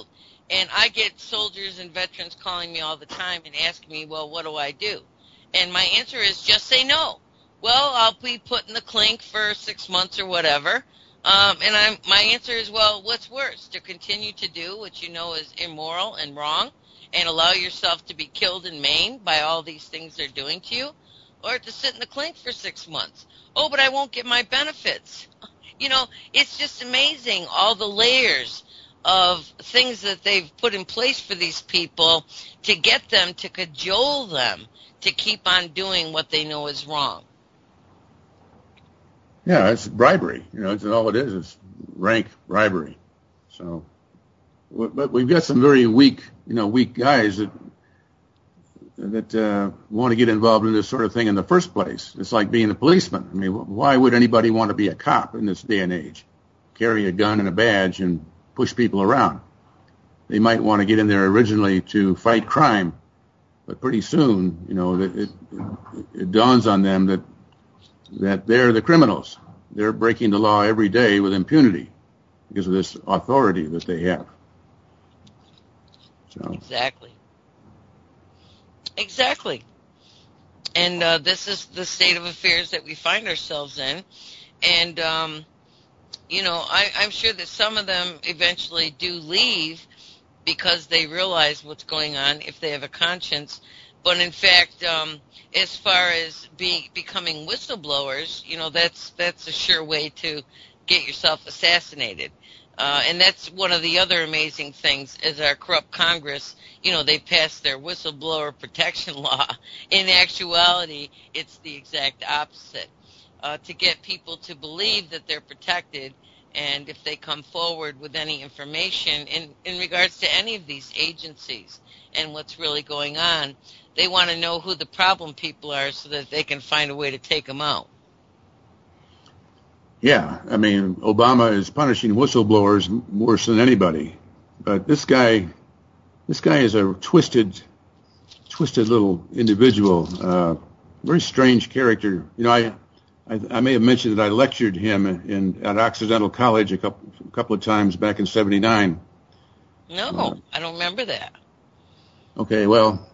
And I get soldiers and veterans calling me all the time and asking me, well, what do I do? And my answer is just say no. Well, I'll be put in the clink for six months or whatever. Um, and I'm, my answer is, well, what's worse, to continue to do what you know is immoral and wrong and allow yourself to be killed and maimed by all these things they're doing to you, or to sit in the clink for six months? Oh, but I won't get my benefits. You know, it's just amazing, all the layers of things that they've put in place for these people to get them, to cajole them to keep on doing what they know is wrong. Yeah, it's bribery. You know, it's all it is. It's rank bribery. So, but we've got some very weak, you know, weak guys that that uh, want to get involved in this sort of thing in the first place. It's like being a policeman. I mean, why would anybody want to be a cop in this day and age? Carry a gun and a badge and push people around. They might want to get in there originally to fight crime, but pretty soon, you know, it, it, it dawns on them that that they're the criminals. They're breaking the law every day with impunity because of this authority that they have. So. Exactly. Exactly. And uh, this is the state of affairs that we find ourselves in. And, um, you know, I, I'm sure that some of them eventually do leave because they realize what's going on if they have a conscience. But in fact, um, as far as be, becoming whistleblowers, you know, that's that's a sure way to get yourself assassinated. Uh, and that's one of the other amazing things is our corrupt Congress, you know, they passed their whistleblower protection law. In actuality, it's the exact opposite. Uh, to get people to believe that they're protected, and if they come forward with any information in, in regards to any of these agencies and what's really going on, they want to know who the problem people are so that they can find a way to take them out. Yeah, I mean, Obama is punishing whistleblowers worse than anybody, but this guy, this guy is a twisted, twisted little individual, uh, very strange character. You know, I, I, I may have mentioned that I lectured him in at Occidental College a couple, a couple of times back in seventy-nine. No, uh, I don't remember that. Okay, well,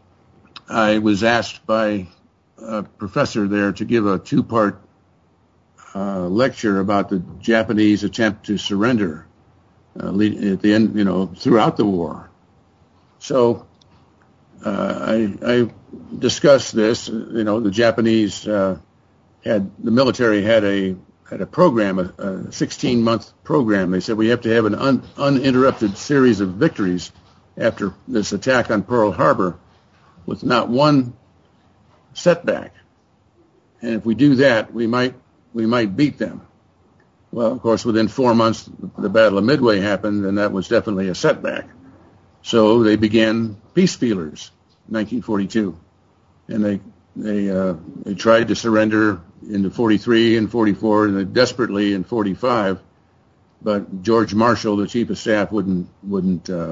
I was asked by a professor there to give a two-part uh, lecture about the Japanese attempt to surrender uh, lead, at the end, you know, throughout the war. So uh, I, I discussed this. You know, the Japanese uh, had the military had a had a program, a sixteen-month program. They said we have to have an un, uninterrupted series of victories after this attack on Pearl Harbor, with not one setback. And if we do that, we might we might beat them. Well, of course, within four months, the Battle of Midway happened, and that was definitely a setback. So they began peace feelers in nineteen forty-two, and they they uh, they tried to surrender into forty-three and forty-four, and they desperately in forty-five. But George Marshall, the chief of staff, wouldn't wouldn't uh,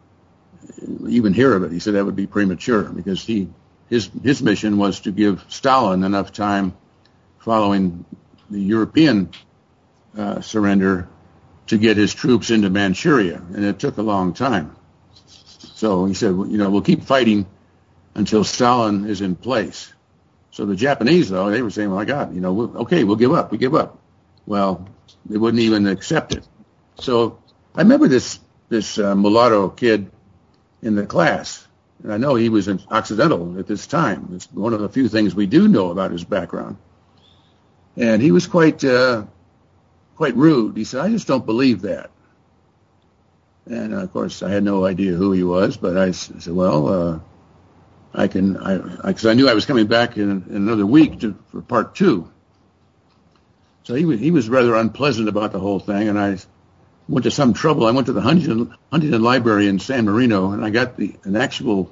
even hear of it. He said that would be premature because he his his mission was to give Stalin enough time following the European uh, surrender to get his troops into Manchuria, and it took a long time. So he said, you know, we'll keep fighting until Stalin is in place. So the Japanese, though, they were saying, well, my God, you know, we'll, okay, we'll give up, we give up. Well, they wouldn't even accept it. So I remember this this uh, mulatto kid in the class, and I know he was in Occidental at this time. It's one of the few things we do know about his background. And he was quite uh, quite rude. He said, I just don't believe that. And, uh, of course, I had no idea who he was, but I said, well, uh, I can, I because I, I knew I was coming back in, in another week to, for part two. So he was, he was rather unpleasant about the whole thing, and I went to some trouble. I went to the Huntington, Huntington Library in San Marino, and I got the an actual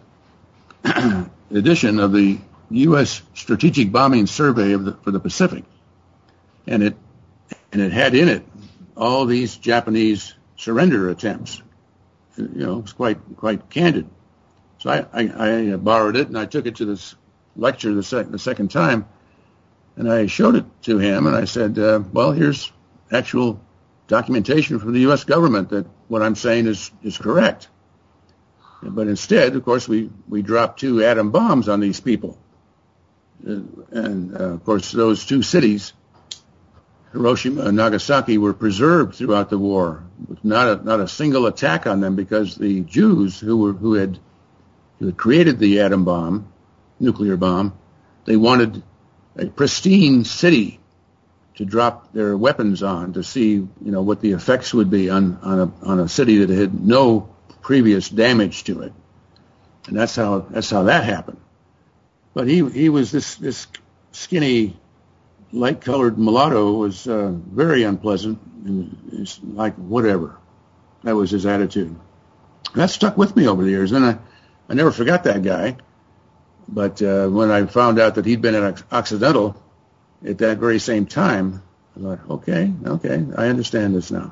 edition of the U S Strategic Bombing Survey of the, for the Pacific, and it and it had in it all these Japanese surrender attempts. You know, it was quite quite candid. So I, I, I borrowed it, and I took it to this lecture the, sec- the second time, and I showed it to him, and I said, uh, well, here's actual documentation from the U S government that what I'm saying is, is correct. But instead, of course, we, we dropped two atom bombs on these people. Uh, and, uh, of course, those two cities, Hiroshima and Nagasaki, were preserved throughout the war. Not a, not a single attack on them, because the Jews who were who had who had created the atom bomb, nuclear bomb, they wanted a pristine city to drop their weapons on to see, you know, what the effects would be on on a on a city that had no previous damage to it. And that's how that's how that happened. But he he was this this skinny, light-colored mulatto was uh, very unpleasant, and it's like, whatever. That was his attitude. That stuck with me over the years, and I, I never forgot that guy. But uh, when I found out that he'd been at Occidental at that very same time, I thought, okay, okay, I understand this now.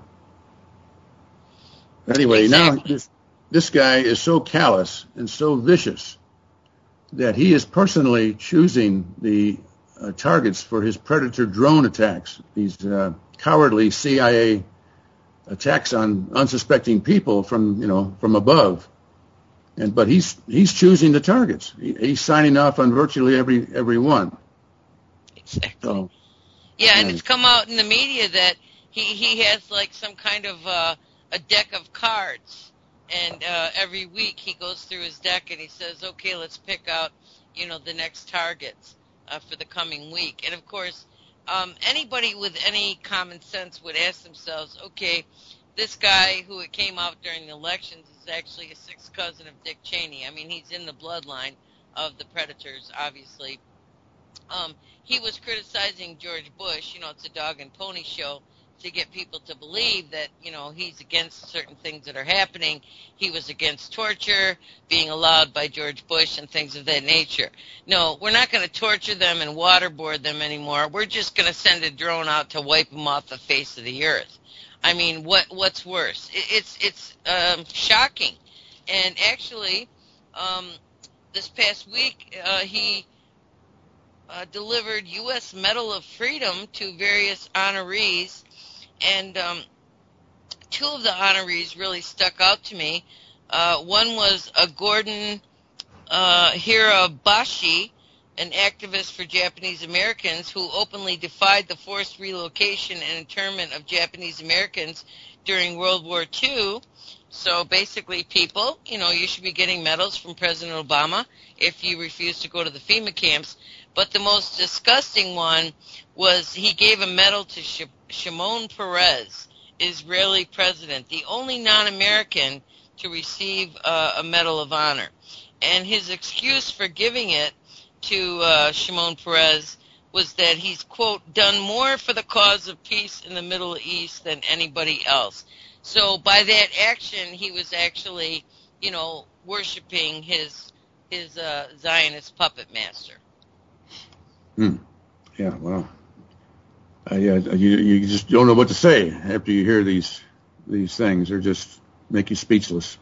Anyway, exactly. Now this, this guy is so callous and so vicious that he is personally choosing the Uh, targets for his Predator drone attacks, these uh, cowardly C I A attacks on unsuspecting people from, you know, from above. And but he's he's choosing the targets. He, he's signing off on virtually every every one. Exactly. So, yeah, and it's come out in the media that he he has like some kind of uh, a deck of cards, and uh, every week he goes through his deck and he says, okay, let's pick out, you know, the next targets Uh, for the coming week. And of course, um, anybody with any common sense would ask themselves, okay, this guy who it came out during the elections is actually a sixth cousin of Dick Cheney. I mean, he's in the bloodline of the Predators, obviously. Um, he was criticizing George Bush. You know, it's a dog and pony show to get people to believe that, you know, he's against certain things that are happening. He was against torture being allowed by George Bush and things of that nature. No, we're not going to torture them and waterboard them anymore. We're just going to send a drone out to wipe them off the face of the earth. I mean, what what's worse? It, it's it's um, shocking. And actually, um, this past week, uh, he uh, delivered U S Medal of Freedom to various honorees. And um, two of the honorees really stuck out to me. Uh, one was a Gordon uh, Hirabashi, an activist for Japanese Americans who openly defied the forced relocation and internment of Japanese Americans during World War Two. So basically, people, you know, you should be getting medals from President Obama if you refuse to go to the FEMA camps. But the most disgusting one was he gave a medal to Sh- Shimon Peres, Israeli president, the only non-American to receive uh, a Medal of Honor. And his excuse for giving it to uh, Shimon Peres was that he's, quote, done more for the cause of peace in the Middle East than anybody else. So by that action, he was actually, you know, worshiping his his uh, Zionist puppet master. Hmm. Yeah, well, uh, yeah, you you just don't know what to say after you hear these these things. They just make you speechless.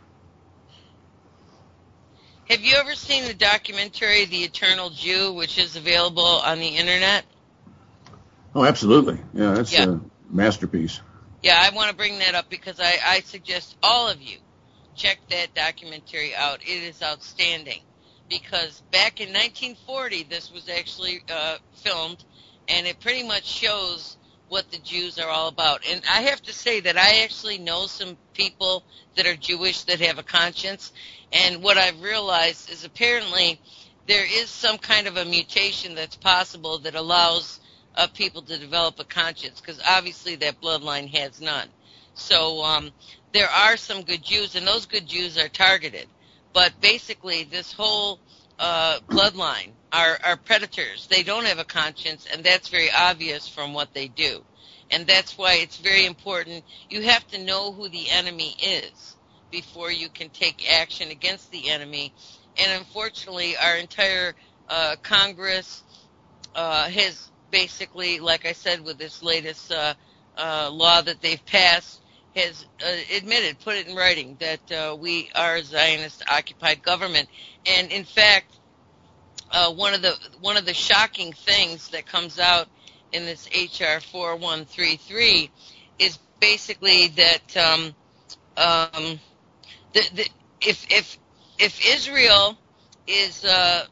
Have you ever seen the documentary The Eternal Jew, which is available on the internet? Oh, absolutely. Yeah, that's yeah. a masterpiece. Yeah, I want to bring that up because I, I suggest all of you check that documentary out. It is outstanding. Because back in nineteen forty, this was actually uh, filmed, and it pretty much shows what the Jews are all about. And I have to say that I actually know some people that are Jewish that have a conscience, and what I've realized is apparently there is some kind of a mutation that's possible that allows uh, people to develop a conscience, because obviously that bloodline has none. So um, there are some good Jews, and those good Jews are targeted. But basically, this whole uh, bloodline are, are predators. They don't have a conscience, and that's very obvious from what they do. And that's why it's very important. You have to know who the enemy is before you can take action against the enemy. And unfortunately, our entire uh, Congress uh, has basically, like I said, with this latest uh, uh, law that they've passed, has uh, admitted, put it in writing, that uh, we are a Zionist-occupied government. And in fact, uh, one of the one of the shocking things that comes out in this H R four one three three is basically that um, um, the, the, if if if Israel is uh,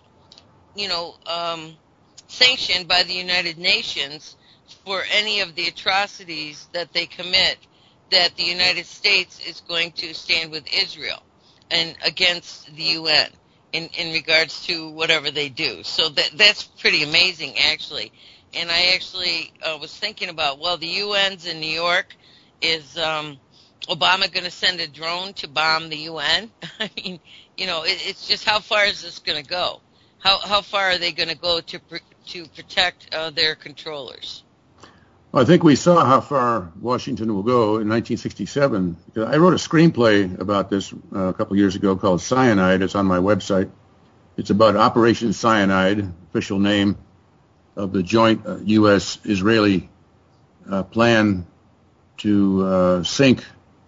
you know um, sanctioned by the United Nations for any of the atrocities that they commit, that the United States is going to stand with Israel and against the U N in, in regards to whatever they do. So that that's pretty amazing, actually. And I actually uh, was thinking about, well, the U N's in New York. Is um, Obama going to send a drone to bomb the U N? I mean, you know, it, it's just how far is this going to go? How how far are they going to go to pr- to protect uh, their controllers? Well, I think we saw how far Washington will go in nineteen sixty-seven. I wrote a screenplay about this uh, a couple years ago called Cyanide. It's on my website. It's about Operation Cyanide, official name of the joint uh, U S Israeli uh, plan to uh, sink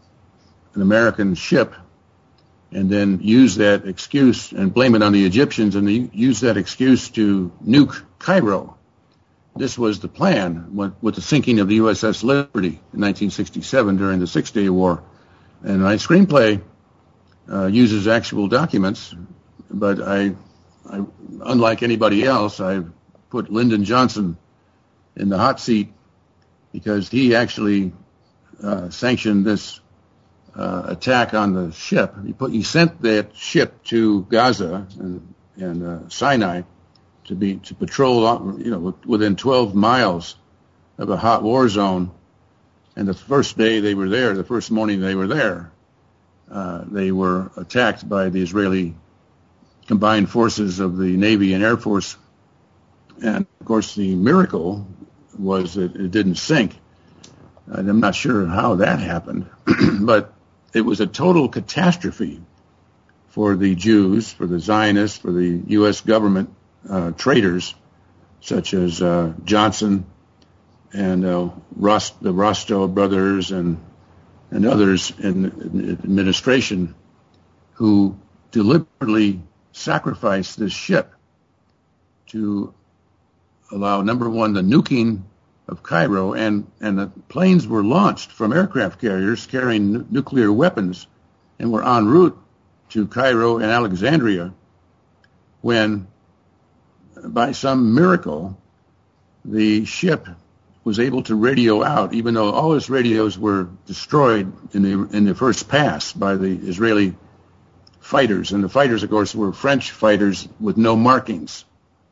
an American ship and then use that excuse and blame it on the Egyptians and the, use that excuse to nuke Cairo. This was the plan with, with the sinking of the U S S Liberty in nineteen sixty-seven during the Six-Day War. And my screenplay uh, uses actual documents, but I, I, unlike anybody else, I put Lyndon Johnson in the hot seat because he actually uh, sanctioned this uh, attack on the ship. He put, he sent that ship to Gaza and, and uh, Sinai to be to patrol, you know, within twelve miles of a hot war zone. And the first day they were there, the first morning they were there, uh, they were attacked by the Israeli combined forces of the Navy and Air Force. And of course, the miracle was that it didn't sink. And I'm not sure how that happened, but it was a total catastrophe for the Jews, for the Zionists, for the U S government uh, traitors, such as uh, Johnson and uh, Rost, the Rostow brothers and and others in the administration who deliberately sacrificed this ship to allow, number one, the nuking of Cairo, and, and the planes were launched from aircraft carriers carrying n- nuclear weapons and were en route to Cairo and Alexandria when, by some miracle, the ship was able to radio out, even though all its radios were destroyed in the in the first pass by the Israeli fighters. And the fighters, of course, were French fighters with no markings.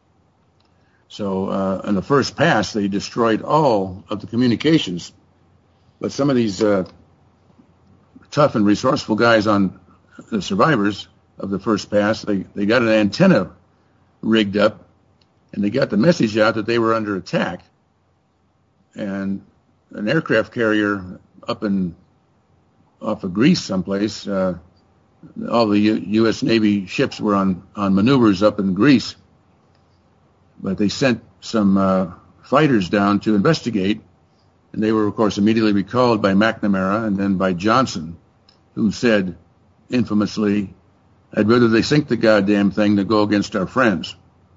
So uh, in the first pass, they destroyed all of the communications. But some of these uh, tough and resourceful guys on the survivors of the first pass, they, they got an antenna rigged up, and they got the message out that they were under attack. And an aircraft carrier up in off of Greece someplace, uh, all the U- U.S. Navy ships were on, on maneuvers up in Greece. But they sent some uh, fighters down to investigate, and they were, of course, immediately recalled by McNamara and then by Johnson, who said, infamously, I'd rather they sink the goddamn thing than go against our friends.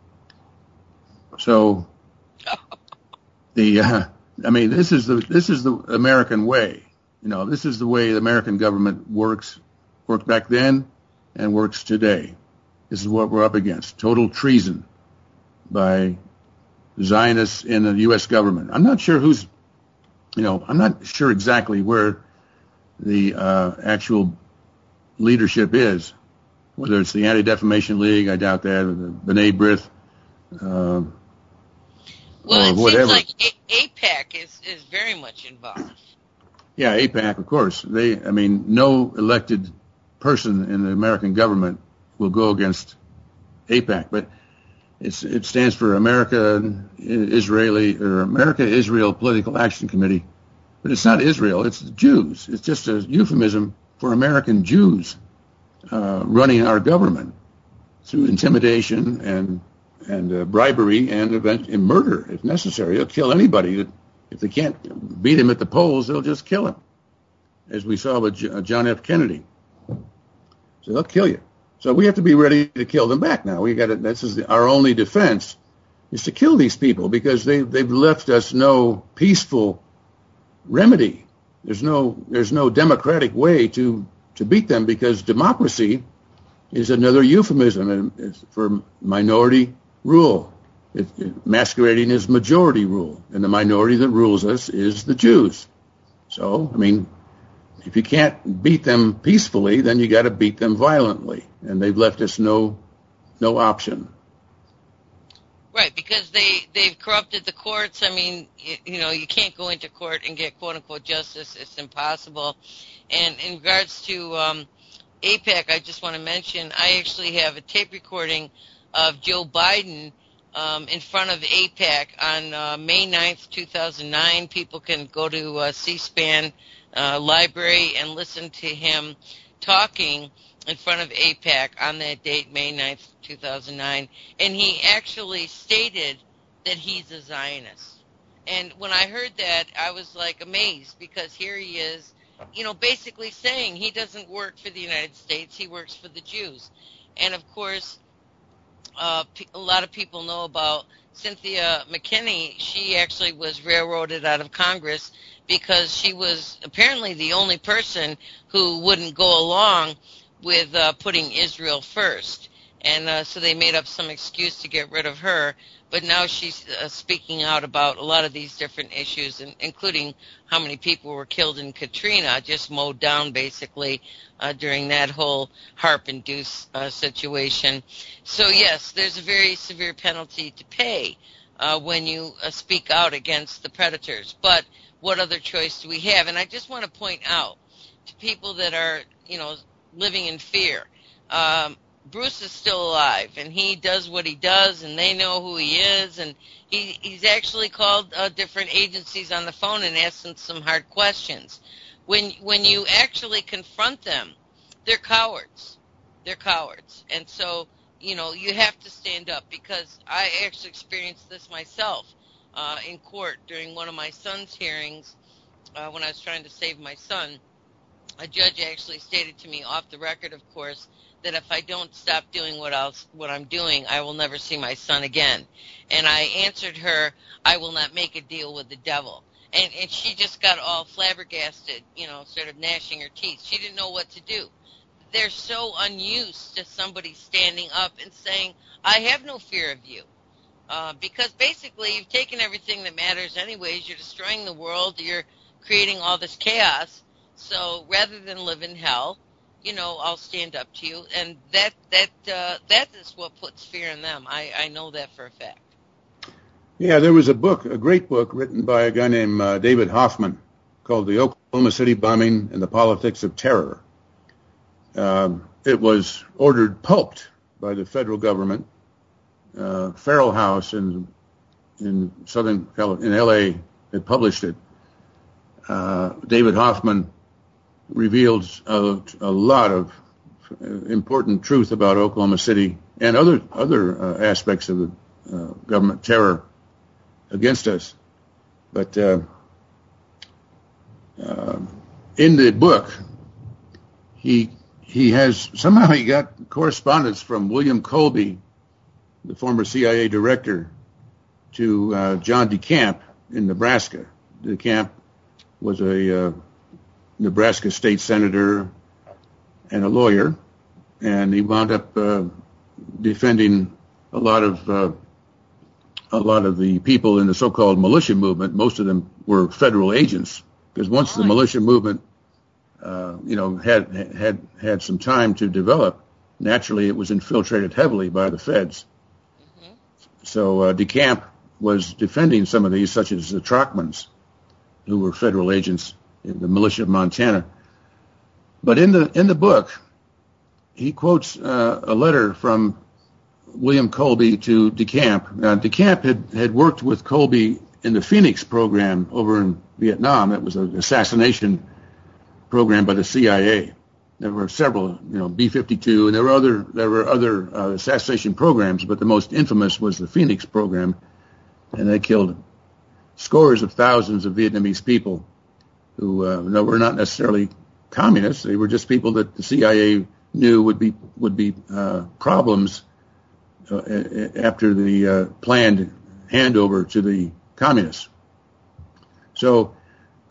So, the uh, I mean, this is the this is the American way. You know, this is the way the American government works, worked back then, and works today. This is what we're up against: total treason by Zionists in the U S government. I'm not sure who's, you know, I'm not sure exactly where the uh, actual leadership is, whether it's the Anti-Defamation League, I doubt that, or the B'nai B'rith, uh, well, or it whatever. seems like A- AIPAC is, is very much involved. Yeah, AIPAC, of course. They, I mean, no elected person in the American government will go against AIPAC, but It's, it stands for America Israeli or America Israel Political Action Committee, but it's not Israel. It's the Jews. It's just a euphemism for American Jews uh, running our government through intimidation and and uh, bribery and, event, and murder if necessary. They'll kill anybody that if they can't beat him at the polls, they'll just kill him, as we saw with J- John F. Kennedy. So they'll kill you. So we have to be ready to kill them back now. We got to, this is the, our only defense is to kill these people because they they've left us no peaceful remedy there's no there's no democratic way to to beat them, because democracy is another euphemism for minority rule. It, it, masquerading as majority rule, and the minority that rules us is the Jews. So, I mean, if you can't beat them peacefully, then you got to beat them violently, and they've left us no no option. Right, because they they've corrupted the courts. I mean, you, you know, you can't go into court and get quote unquote justice. It's impossible. And in regards to um, AIPAC, I just want to mention I actually have a tape recording of Joe Biden Um, in front of AIPAC on uh, May ninth, two thousand nine. People can go to uh, C-SPAN uh, library and listen to him talking in front of AIPAC on that date, May ninth, two thousand nine. And he actually stated that he's a Zionist. And when I heard that, I was like amazed, because here he is, you know, basically saying he doesn't work for the United States, he works for the Jews. And of course, Uh, a lot of people know about Cynthia McKinney. She actually was railroaded out of Congress because she was apparently the only person who wouldn't go along with uh, putting Israel first. And uh, so they made up some excuse to get rid of her. But now she's uh, speaking out about a lot of these different issues, and, including how many people were killed in Katrina, just mowed down basically uh, during that whole HAARP-induced uh, situation. So, yes, there's a very severe penalty to pay uh, when you uh, speak out against the predators. But what other choice do we have? And I just want to point out to people that are, you know, living in fear, um, Bruce is still alive, and he does what he does, and they know who he is, and he, he's actually called uh, different agencies on the phone and asked them some hard questions. When when you actually confront them, they're cowards. They're cowards. And so, you know, you have to stand up, because I actually experienced this myself uh, in court during one of my son's hearings uh, when I was trying to save my son. A judge actually stated to me, off the record, of course, that if I don't stop doing what else, what I'm doing, I will never see my son again. And I answered her, I will not make a deal with the devil. And, and she just got all flabbergasted, you know, sort of gnashing her teeth. She didn't know what to do. They're so unused to somebody standing up and saying, I have no fear of you. Uh, because basically you've taken everything that matters anyways. You're destroying the world. You're creating all this chaos. So rather than live in hell, you know, I'll stand up to you, and that that uh, that is what puts fear in them. I, I know that for a fact. Yeah, there was a book, a great book, written by a guy named uh, David Hoffman, called The Oklahoma City Bombing and the Politics of Terror. Um, it was ordered pulped by the federal government. Uh, Farrell House in in Southern California, in L A, had published it. Uh, David Hoffman revealed a, a lot of important truth about Oklahoma City and other other uh, aspects of the uh, government terror against us. But uh, uh, in the book, he he has somehow he got correspondence from William Colby, the former C I A director, to uh, John DeCamp in Nebraska. DeCamp was a uh, Nebraska state senator and a lawyer, and he wound up uh, defending a lot of uh, a lot of the people in the so-called militia movement. Most of them were federal agents, because once the militia movement, uh, you know, had had had some time to develop, naturally it was infiltrated heavily by the feds. Mm-hmm. So uh, DeCamp was defending some of these, such as the Trockmans, who were federal agents in the militia of Montana. But in the in the book, he quotes uh, a letter from William Colby to DeCamp. Now, DeCamp had, had worked with Colby in the Phoenix program over in Vietnam. It was an assassination program by the C I A. There were several, you know, B fifty-two, and there were other there were other uh, assassination programs, but the most infamous was the Phoenix program, and they killed scores of thousands of Vietnamese people who uh, no, were not necessarily communists. They were just people that the C I A knew would be would be uh, problems uh, after the uh, planned handover to the communists. So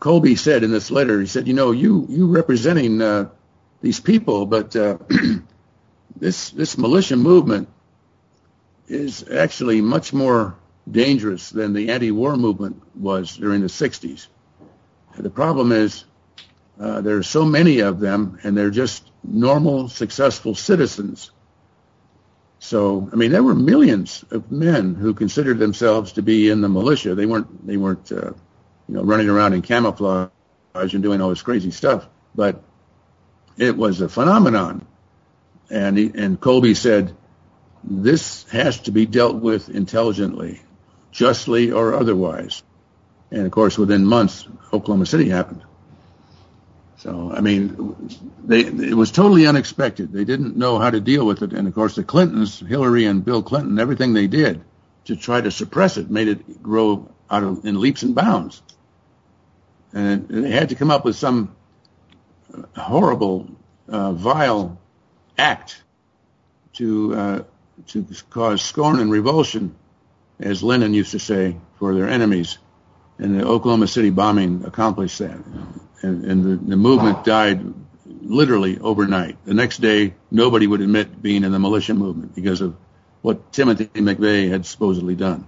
Colby said in this letter, he said, you know, you you representing uh, these people, but uh, this this militia movement is actually much more dangerous than the anti-war movement was during the sixties. The problem is uh, there are so many of them, and they're just normal, successful citizens. So, I mean, there were millions of men who considered themselves to be in the militia. They weren't, they weren't, uh, you know, running around in camouflage and doing all this crazy stuff. But it was a phenomenon. And he, and Colby said, this has to be dealt with intelligently, justly or otherwise. And of course, within months, Oklahoma City happened. So, I mean, they, it was totally unexpected. They didn't know how to deal with it. And of course, the Clintons, Hillary and Bill Clinton, everything they did to try to suppress it made it grow out of, in leaps and bounds. And they had to come up with some horrible, uh, vile act to uh, to cause scorn and revulsion, as Lenin used to say, for their enemies. And the Oklahoma City bombing accomplished that. And, and the, the movement died literally overnight. The next day, nobody would admit being in the militia movement because of what Timothy McVeigh had supposedly done.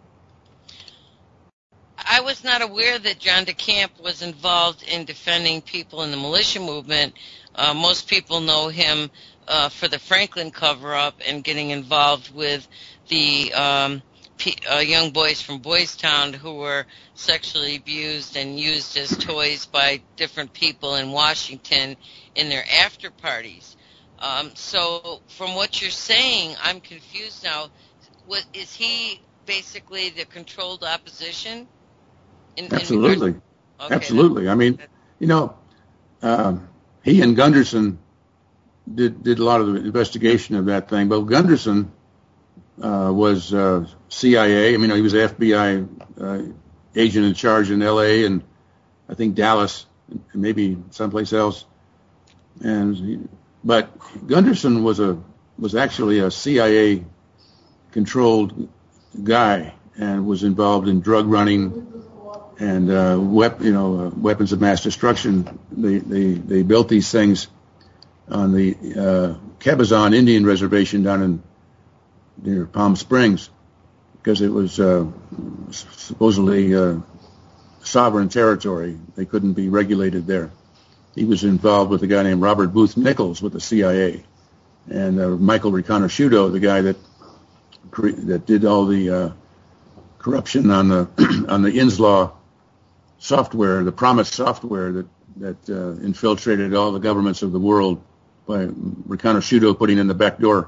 I was not aware that John DeCamp was involved in defending people in the militia movement. Uh, most people know him uh, for the Franklin cover-up and getting involved with the um, p- uh, young boys from Boys Town who were sexually abused and used as toys by different people in Washington in their after parties. Um, so from what you're saying, I'm confused now. What, is he basically the controlled opposition? In, Absolutely. In okay, Absolutely. I mean, you know, um, he and Gunderson did did a lot of the investigation of that thing. But Gunderson uh, was uh, C I A. I mean, he was an F B I uh, agent in charge in L A and I think Dallas, and maybe someplace else. And he, but Gunderson was a was actually a C I A controlled guy and was involved in drug running and uh, wep- you know uh, weapons of mass destruction. They they they built these things on the uh, Cabazon Indian Reservation down in near Palm Springs because it was uh, supposedly uh, sovereign territory. They couldn't be regulated there. He was involved with a guy named Robert Booth Nichols with the C I A, and uh, Michael Riconosciuto, the guy that cre- that did all the uh, corruption on the on the Inslaw software, the Promise software that that uh, infiltrated all the governments of the world by Riconosciuto putting in the back door.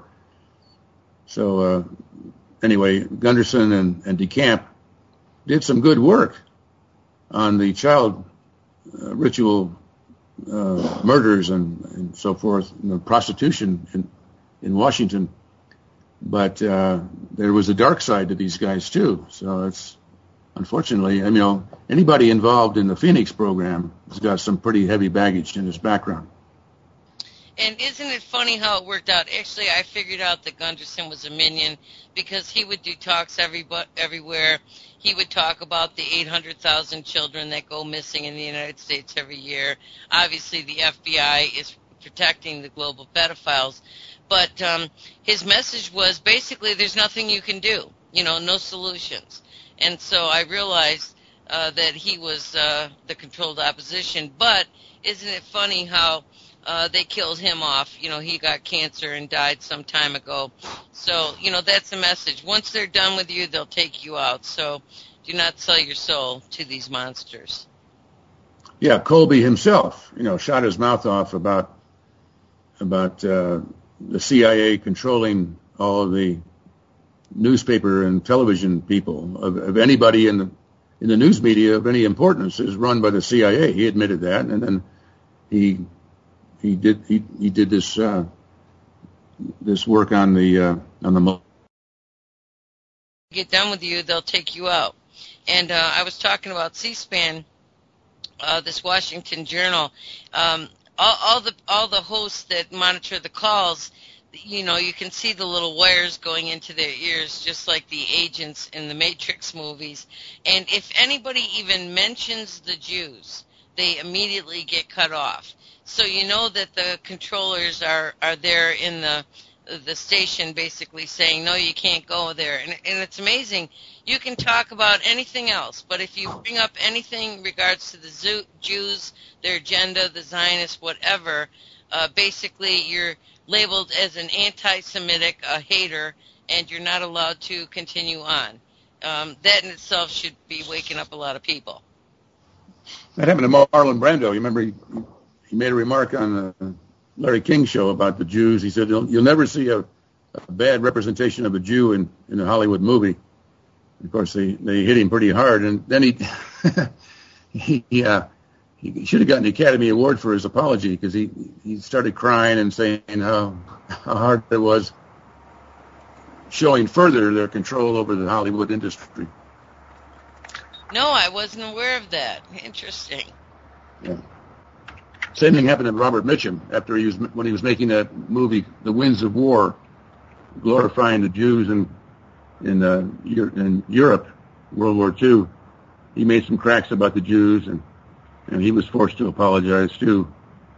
So uh, anyway, Gunderson and, and DeCamp did some good work on the child uh, ritual uh, murders and, and so forth, and the prostitution in, in Washington. But uh, there was a dark side to these guys too. So it's unfortunately, I mean, you know, anybody involved in the Phoenix program has got some pretty heavy baggage in his background. And isn't it funny how it worked out? Actually, I figured out that Gunderson was a minion because he would do talks every, everywhere. He would talk about the eight hundred thousand children that go missing in the United States every year. Obviously, the F B I is protecting the global pedophiles. But um, his message was basically there's nothing you can do, you know, no solutions. And so I realized uh, that he was uh, the controlled opposition. But isn't it funny how uh, they killed him off? You know, he got cancer and died some time ago. So, you know, that's the message. Once they're done with you, they'll take you out. So do not sell your soul to these monsters. Yeah, Colby himself, you know, shot his mouth off about about uh, the C I A controlling all of the newspaper and television people of, of anybody in the in the news media of any importance is run by the C I A. He admitted that, and then he he did he, he did this uh, this work on the uh, on the. Get done with you, they'll take you out. And uh, I was talking about C-SPAN, uh, this Washington Journal. Um, all, all the all the hosts that monitor the calls, you know, you can see the little wires going into their ears, just like the agents in the Matrix movies. And if anybody even mentions the Jews, they immediately get cut off. So you know that the controllers are, are there in the the station basically saying, no, you can't go there. And, and it's amazing. You can talk about anything else, but if you bring up anything in regards to the Zoo, Jews, their agenda, the Zionists, whatever, uh, basically you're labeled as an anti-Semitic, a hater, and you're not allowed to continue on. Um, that in itself should be waking up a lot of people. That happened to Marlon Brando. You remember he, he made a remark on the Larry King show about the Jews. He said, you'll, you'll never see a, a bad representation of a Jew in, in a Hollywood movie. Of course, they, they hit him pretty hard. And then he he, uh, he should have gotten the Academy Award for his apology, because he, he started crying and saying how, how hard it was, showing further their control over the Hollywood industry. No, I wasn't aware of that. Interesting. Yeah. Same thing happened to Robert Mitchum after he was when he was making that movie, The Winds of War, glorifying the Jews in in, uh, in Europe, World War Two. He made some cracks about the Jews, and and he was forced to apologize too.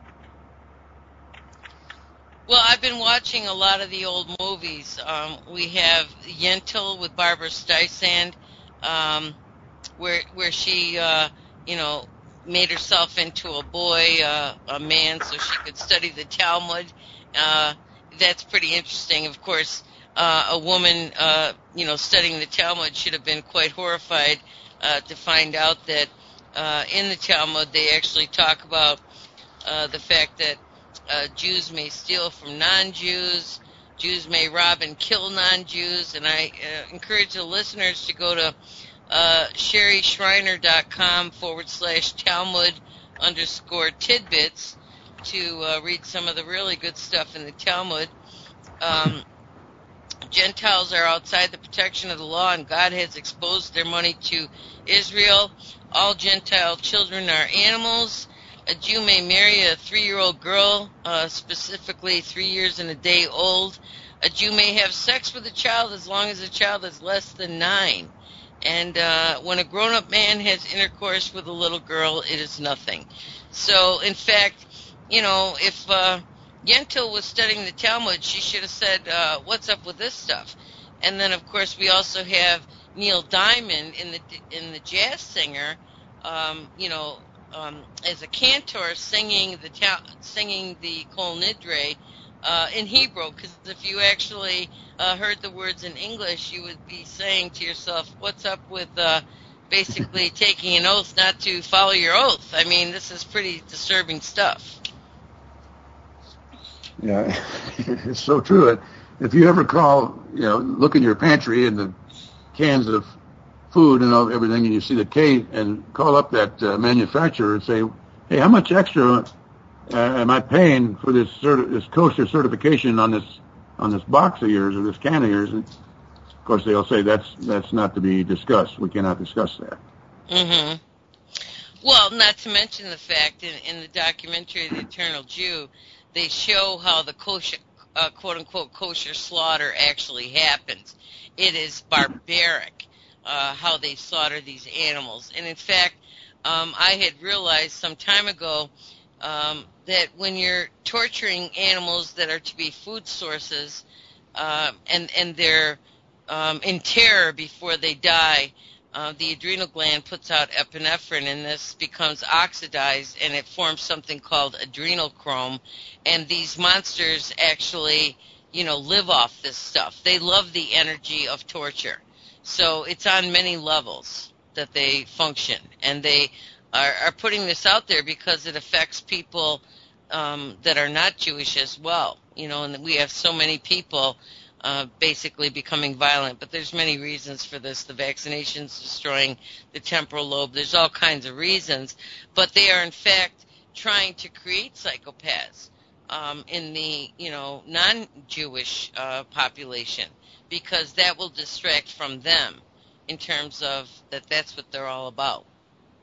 Well, I've been watching a lot of the old movies. Um, we have Yentl with Barbara Streisand, um, where where she, uh, you know, made herself into a boy, uh, a man, so she could study the Talmud. Uh, that's pretty interesting. Of course, uh, a woman, uh, you know, studying the Talmud should have been quite horrified uh, to find out that uh, in the Talmud they actually talk about uh, the fact that uh, Jews may steal from non-Jews, Jews may rob and kill non-Jews, and I uh, encourage the listeners to go to Uh, sherryschreiner.com forward slash Talmud underscore tidbits to uh, read some of the really good stuff in the Talmud. Um, Gentiles are outside the protection of the law, and God has exposed their money to Israel. All Gentile children are animals. A Jew may marry a three-year-old girl, uh, specifically three years and a day old. A Jew may have sex with a child as long as the child is less than nine. And uh, when a grown-up man has intercourse with a little girl, it is nothing. So, in fact, you know, if uh, Yentl was studying the Talmud, she should have said, uh, what's up with this stuff? And then, of course, we also have Neil Diamond in the in the jazz singer, um, you know, um, as a cantor singing the ta- singing the Kol Nidre uh, in Hebrew, because if you actually uh, heard the words in English, you would be saying to yourself, what's up with uh, basically taking an oath not to follow your oath? I mean, this is pretty disturbing stuff. Yeah, it's so true. If you ever call, you know, look in your pantry and the cans of food and all, everything, and you see the K, and call up that uh, manufacturer and say, hey, how much extra uh, am I paying for this certi- this kosher certification on this on this box of yours or this can of yours? And of course, they'll say that's that's not to be discussed. We cannot discuss that. Mm-hmm. Well, not to mention the fact in, in the documentary The Eternal Jew, they show how the kosher, uh, quote-unquote, kosher slaughter actually happens. It is barbaric uh, how they slaughter these animals. And in fact, um, I had realized some time ago um, that when you're torturing animals that are to be food sources uh, and, and they're um, in terror before they die, Uh, the adrenal gland puts out epinephrine, and this becomes oxidized, and it forms something called adrenochrome. And these monsters actually, you know, live off this stuff. They love the energy of torture. So it's on many levels that they function, and they are, are putting this out there because it affects people um, that are not Jewish as well. You know, and we have so many people Uh, basically becoming violent, but there's many reasons for this. The vaccinations destroying the temporal lobe. There's all kinds of reasons, but they are in fact trying to create psychopaths um, in the you know non-Jewish uh, population, because that will distract from them in terms of that. That's what they're all about.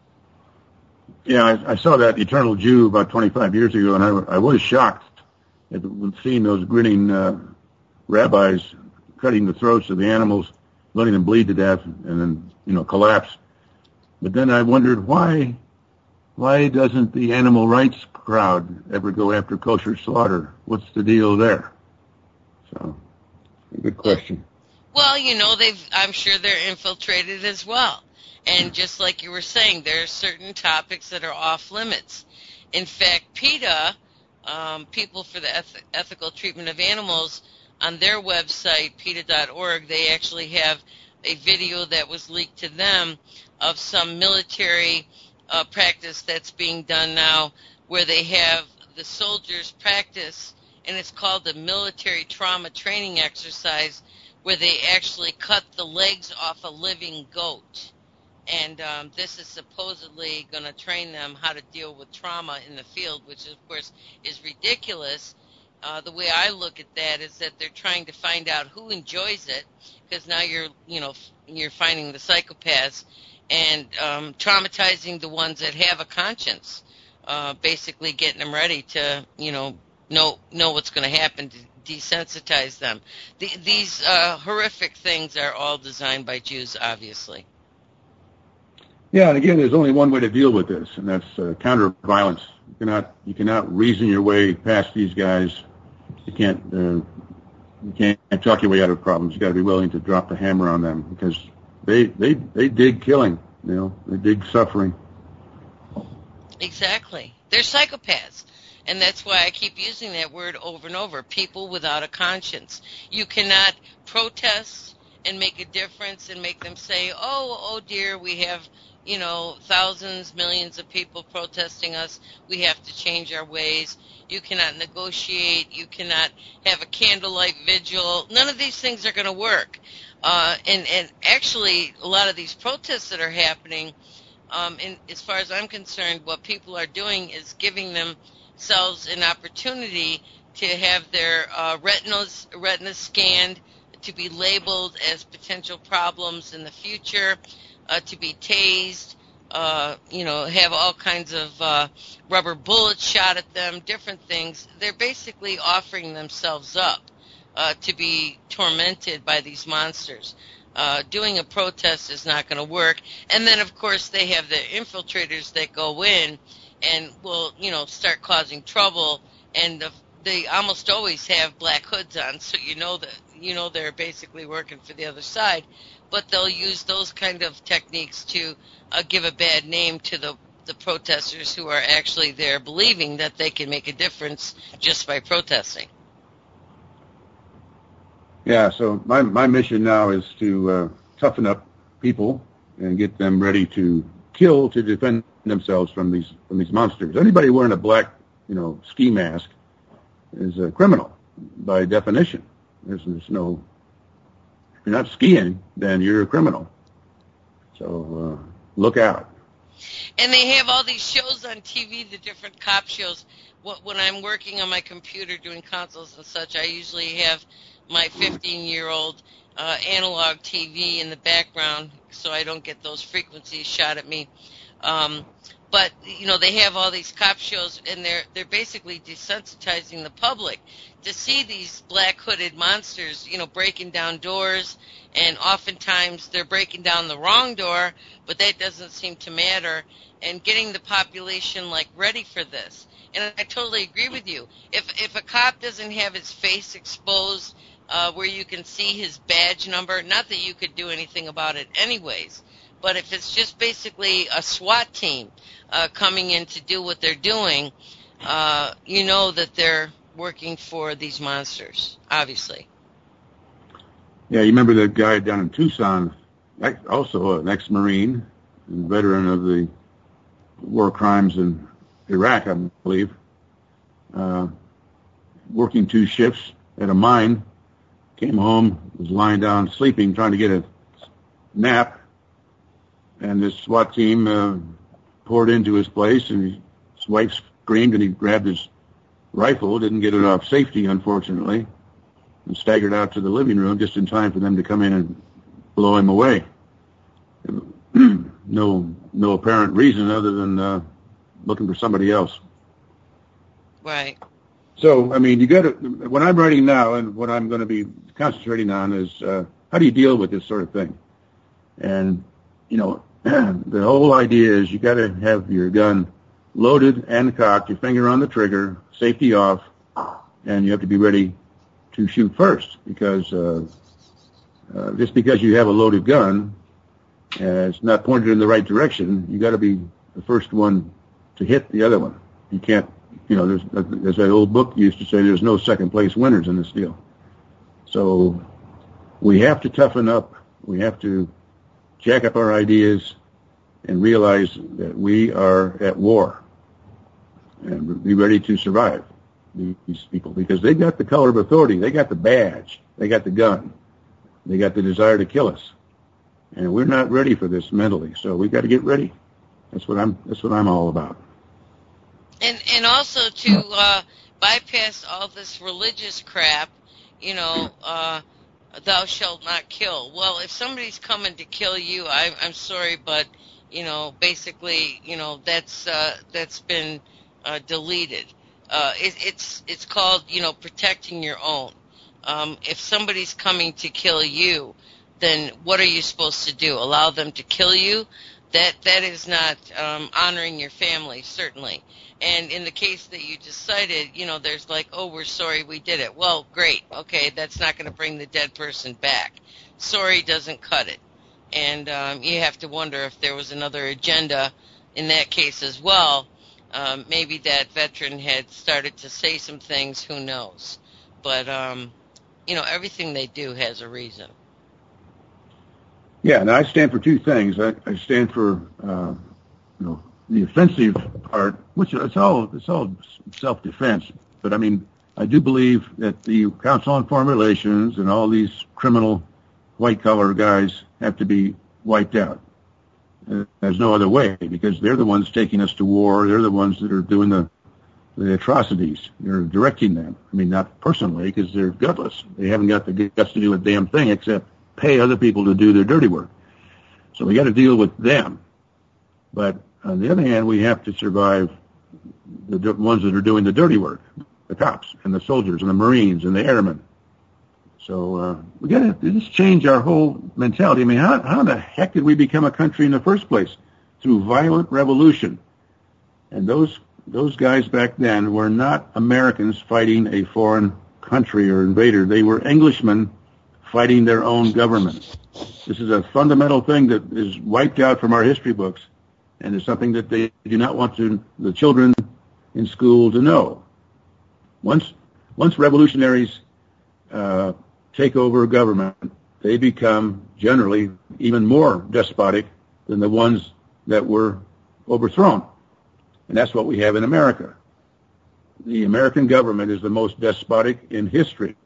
Yeah, I, I saw that Eternal Jew about twenty-five years ago, and I, I was shocked I've seen those grinning uh, rabbis cutting the throats of the animals, letting them bleed to death, and then, you know, collapse. But then I wondered why, why doesn't the animal rights crowd ever go after kosher slaughter? What's the deal there? So, a good question. Well, you know, they've, I'm sure they're infiltrated as well. And just like you were saying, there are certain topics that are off limits. In fact, PETA, um, People for the Eth- Ethical Treatment of Animals, on their website, PETA dot org, they actually have a video that was leaked to them of some military uh, practice that's being done now where they have the soldiers practice, and it's called the military trauma training exercise, where they actually cut the legs off a living goat. And um, this is supposedly going to train them how to deal with trauma in the field, which, of course, is ridiculous. Uh, the way I look at that is that they're trying to find out who enjoys it, because now you're, you know, you're finding the psychopaths and um, traumatizing the ones that have a conscience, uh, basically getting them ready to, you know, know know what's going to happen to desensitize them. The, these uh, horrific things are all designed by Jews, obviously. Yeah, and again, there's only one way to deal with this, and that's uh, counter-violence. You cannot, you cannot reason your way past these guys. You can't, uh, you can't talk your way out of problems. You got to be willing to drop the hammer on them, because they, they, they dig killing. You know, they dig suffering. Exactly, they're psychopaths. And that's why I keep using that word over and over, people without a conscience. You cannot protest and make a difference and make them say, oh, oh dear, we have, you know, thousands, millions of people protesting us. We have to change our ways. You cannot negotiate. You cannot have a candlelight vigil. None of these things are going to work. Uh, and, and actually, a lot of these protests that are happening, um, in, as far as I'm concerned, what people are doing is giving them themselves an opportunity to have their uh, retinas, retinas scanned, to be labeled as potential problems in the future, uh, to be tased, uh, you know, have all kinds of uh, rubber bullets shot at them, different things. They're basically offering themselves up uh, to be tormented by these monsters. Uh, doing a protest is not going to work. And then, of course, they have the infiltrators that go in and will, you know, start causing trouble, and the, they almost always have black hoods on, so you know that you know they're basically working for the other side. But they'll use those kind of techniques to uh, give a bad name to the the protesters who are actually there, believing that they can make a difference just by protesting. Yeah. So my my mission now is to uh, toughen up people and get them ready to kill to defend themselves from these from these monsters. Anybody wearing a black, you know, ski mask is a criminal by definition. There's, there's no, if you're not skiing, then you're a criminal. So uh, look out. And they have all these shows on T V, the different cop shows. When I'm working on my computer doing consoles and such, I usually have my fifteen-year-old uh, analog T V in the background so I don't get those frequencies shot at me. Um, but, you know, they have all these cop shows, and they're they're basically desensitizing the public to see these black hooded monsters, you know, breaking down doors, and oftentimes they're breaking down the wrong door, but that doesn't seem to matter, and getting the population, like, ready for this. And I totally agree with you. If if a cop doesn't have his face exposed uh, where you can see his badge number, not that you could do anything about it anyways, but if it's just basically a SWAT team uh, coming in to do what they're doing, uh, you know that they're working for these monsters, obviously. Yeah, you remember that guy down in Tucson, also an ex-Marine, and veteran of the war crimes in Iraq, I believe, uh, working two shifts at a mine, came home, was lying down sleeping, trying to get a nap, and this SWAT team uh, poured into his place, and his wife screamed, and he grabbed his rifle, didn't get it off safety, unfortunately, and staggered out to the living room just in time for them to come in and blow him away. no, no apparent reason other than uh, looking for somebody else. Right. So, I mean, you got to, what I'm writing now and what I'm going to be concentrating on is uh, how do you deal with this sort of thing? And, you know, the whole idea is you got to have your gun loaded and cocked, your finger on the trigger, safety off, and you have to be ready to shoot first, because uh, uh, just because you have a loaded gun, uh, it's not pointed in the right direction, you got to be the first one to hit the other one. You can't, you know, there's, as that old book used to say, there's no second place winners in this deal. So we have to toughen up. We have to jack up our ideas and realize that we are at war and be ready to survive these people, because they got the color of authority. They got the badge. They got the gun. They got the desire to kill us. And we're not ready for this mentally. So we got to get ready. That's what I'm, that's what I'm all about. And and also to uh, bypass all this religious crap, you know, uh, thou shalt not kill. Well, if somebody's coming to kill you, I, I'm sorry, but, you know, basically, you know, that's uh, that's been uh, deleted. Uh, it, it's it's called, you know, protecting your own. Um, if somebody's coming to kill you, then what are you supposed to do? Allow them to kill you? That that is not um, honoring your family, certainly. And in the case that you just cited, you know, there's like, oh, we're sorry we did it. Well, great. Okay, that's not going to bring the dead person back. Sorry doesn't cut it. And um, you have to wonder if there was another agenda in that case as well. Um, maybe that veteran had started to say some things, who knows. But, um, you know, everything they do has a reason. Yeah, and I stand for two things. I, I stand for, uh, you know, the offensive part, which it's all it's all self-defense. But I mean, I do believe that the Council on Foreign Relations and all these criminal white-collar guys have to be wiped out. Uh, there's no other way, because they're the ones taking us to war. They're the ones that are doing the the atrocities. They're directing them. I mean, not personally, because they're gutless. They haven't got the guts to do a damn thing except pay other people to do their dirty work. So we got to deal with them. But on the other hand, we have to survive the d- ones that are doing the dirty work, the cops and the soldiers and the Marines and the airmen. So uh, we got to just change our whole mentality. I mean, how, how the heck did we become a country in the first place? Through violent revolution. And those those guys back then were not Americans fighting a foreign country or invader. They were Englishmen fighting their own government. This is a fundamental thing that is wiped out from our history books, and it's something that they do not want to, the children in school to know. Once once revolutionaries uh, take over government, they become generally even more despotic than the ones that were overthrown. And that's what we have in America. The American government is the most despotic in history,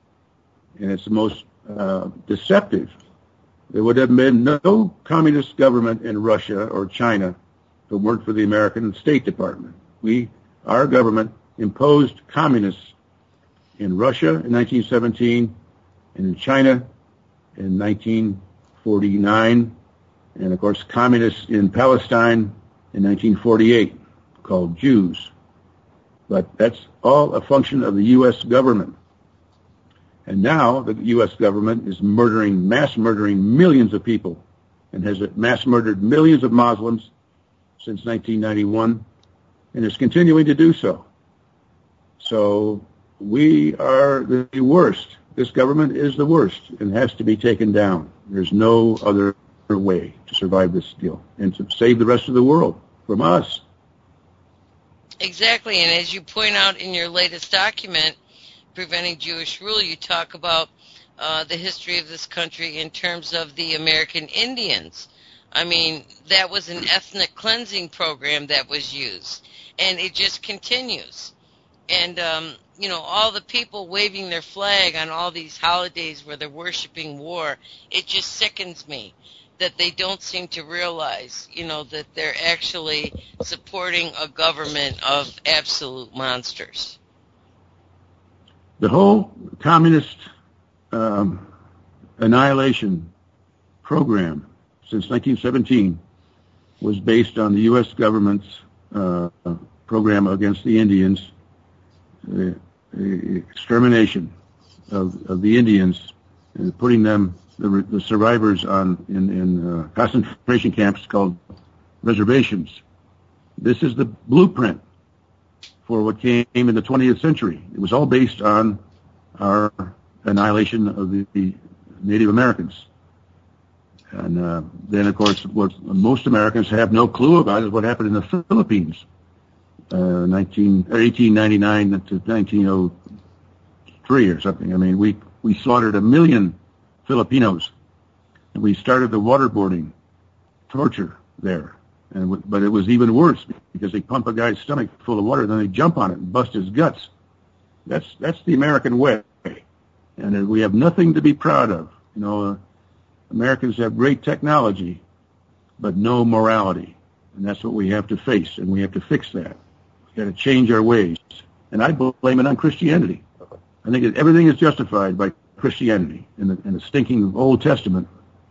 and it's the most uh, deceptive. There would have been no communist government in Russia or China if it weren't for the American State Department. We, our government, imposed communists in Russia in nineteen seventeen and in China in nineteen forty-nine, and of course communists in Palestine in nineteen forty-eight, called Jews. But that's all a function of the U S government. And now the U S government is murdering, mass murdering millions of people, and has mass murdered millions of Muslims since nineteen ninety-one, and is continuing to do so. So we are the worst. This government is the worst and has to be taken down. There's no other way to survive this deal and to save the rest of the world from us. Exactly, and as you point out in your latest document, Preventing Jewish Rule, you talk about uh, the history of this country in terms of the American Indians. I mean, that was an ethnic cleansing program that was used, and it just continues. And, um, you know, all the people waving their flag on all these holidays where they're worshiping war, it just sickens me that they don't seem to realize, you know, that they're actually supporting a government of absolute monsters. The whole communist um, annihilation program since nineteen seventeen was based on the U S government's uh, program against the Indians the, the extermination of, of the Indians and putting them, the, the survivors, on in, in uh, concentration camps called reservations. This is the blueprint for what came in the twentieth century. It was all based on our annihilation of the, the Native Americans. And uh, then, of course, what most Americans have no clue about is what happened in the Philippines, uh, nineteen, or eighteen ninety-nine to nineteen oh three or something. I mean, we, we slaughtered a million Filipinos, and we started the waterboarding torture there. And w- but it was even worse because they pump a guy's stomach full of water, then they jump on it and bust his guts. That's that's the American way, and uh, we have nothing to be proud of. You know, uh, Americans have great technology, but no morality, and that's what we have to face, and we have to fix that. We've got to change our ways, and I blame it on Christianity. I think that everything is justified by Christianity in the, in the stinking Old Testament.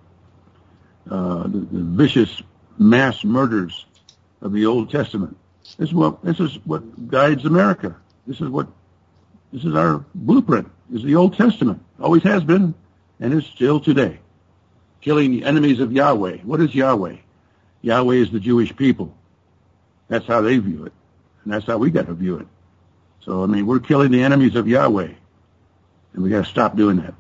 Uh, the, the vicious mass murders of the Old Testament. This is what this is what guides America. This is what this is our blueprint. Is the Old Testament. Always has been, and is still today. Killing the enemies of Yahweh. What is Yahweh? Yahweh is the Jewish people. That's how they view it, and that's how we got to view it. So I mean, we're killing the enemies of Yahweh, and we got to stop doing that.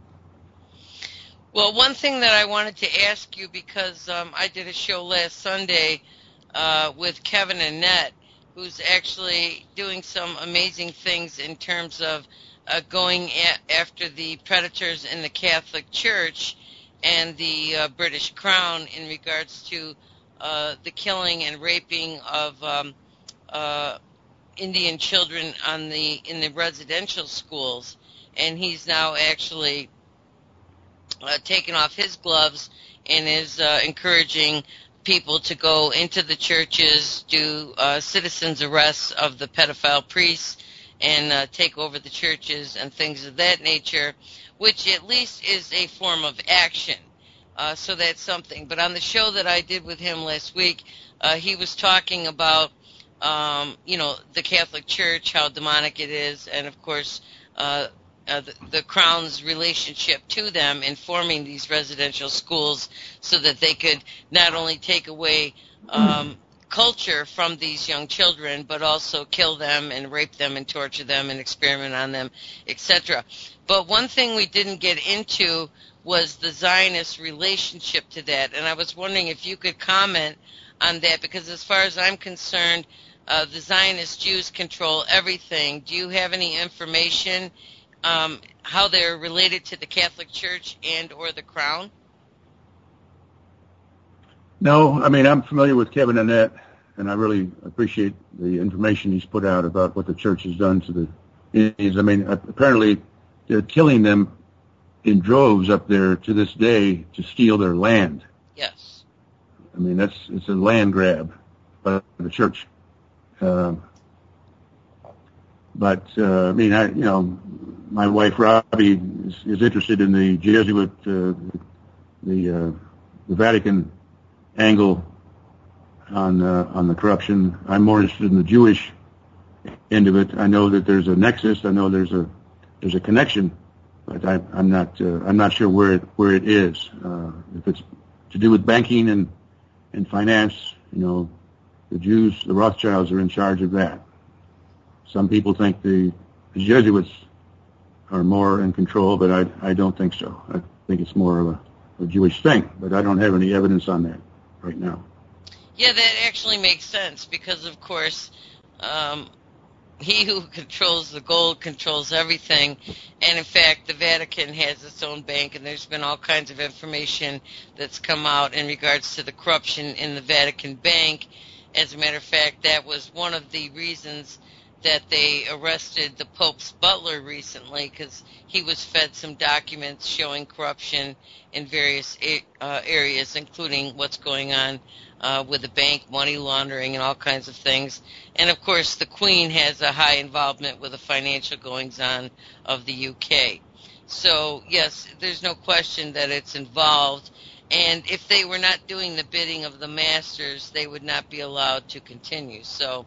Well, one thing that I wanted to ask you, because um, I did a show last Sunday uh, with Kevin Annette, who's actually doing some amazing things in terms of uh, going a- after the predators in the Catholic Church and the uh, British Crown in regards to uh, the killing and raping of um, uh, Indian children on the in the residential schools. And he's now actually Uh, taken off his gloves and is uh, encouraging people to go into the churches, do uh, citizens' arrests of the pedophile priests, and uh, take over the churches and things of that nature, which at least is a form of action. Uh, so that's something. But on the show that I did with him last week, uh, he was talking about, um, you know, the Catholic Church, how demonic it is, and of course, uh, Uh, the, the Crown's relationship to them in forming these residential schools so that they could not only take away um, culture from these young children, but also kill them and rape them and torture them and experiment on them, et cetera. But one thing we didn't get into was the Zionist relationship to that, and I was wondering if you could comment on that, because as far as I'm concerned, uh, the Zionist Jews control everything. Do you have any information Um, how they're related to the Catholic Church and or the Crown? No, I mean, I'm familiar with Kevin Annette, and I really appreciate the information he's put out about what the church has done to the Indians. I mean, apparently they're killing them in droves up there to this day to steal their land. Yes. I mean, that's it's a land grab by the church. Uh, but, uh, I mean, I, you know, my wife Robbie is, is interested in the Jesuit, uh, the uh, the Vatican angle on uh, on the corruption. I'm more interested in the Jewish end of it. I know that there's a nexus. I know there's a there's a connection, but I, I'm not uh, I'm not sure where it where it is. Uh, if it's to do with banking and and finance, you know, the Jews, the Rothschilds, are in charge of that. Some people think the, the Jesuits are more in control, but I, I don't think so. I think it's more of a, a Jewish thing, but I don't have any evidence on that right now. Yeah, that actually makes sense because, of course, um, he who controls the gold controls everything. And, in fact, the Vatican has its own bank, and there's been all kinds of information that's come out in regards to the corruption in the Vatican bank. As a matter of fact, that was one of the reasons that they arrested the Pope's butler recently, because he was fed some documents showing corruption in various uh, areas, including what's going on uh, with the bank, money laundering, and all kinds of things. And, of course, the Queen has a high involvement with the financial goings-on of the U K. So, yes, there's no question that it's involved. And if they were not doing the bidding of the masters, they would not be allowed to continue. So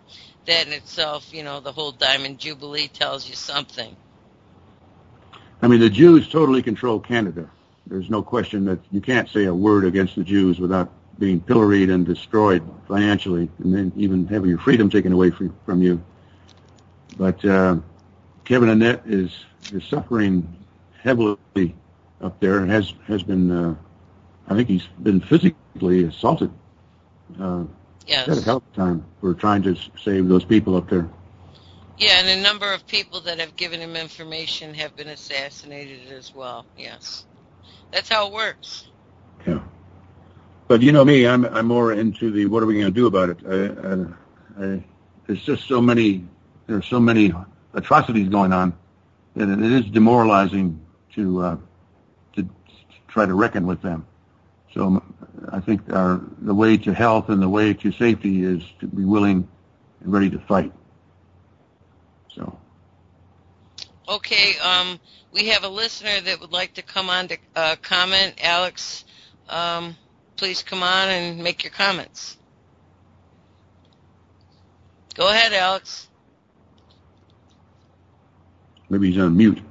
that in itself, you know, the whole Diamond Jubilee tells you something. I mean, the Jews totally control Canada. There's no question that you can't say a word against the Jews without being pilloried and destroyed financially, and then even having your freedom taken away from, from you. But uh, Kevin Annett is, is suffering heavily up there. Has has been, uh, I think he's been physically assaulted. Uh, yes. He's had a hell of a time for trying to save those people up there. Yeah, and a number of people that have given him information have been assassinated as well. Yes, that's how it works. Yeah, but you know me, I'm I'm more into the what are we going to do about it? I, I, I, there's just so many there's so many atrocities going on that it is demoralizing to uh, to try to reckon with them. So I think our the way to health and the way to safety is to be willing and ready to fight. So. Okay, um, we have a listener that would like to come on to uh, comment. Alex, um, please come on and make your comments. Go ahead, Alex. Maybe he's on mute.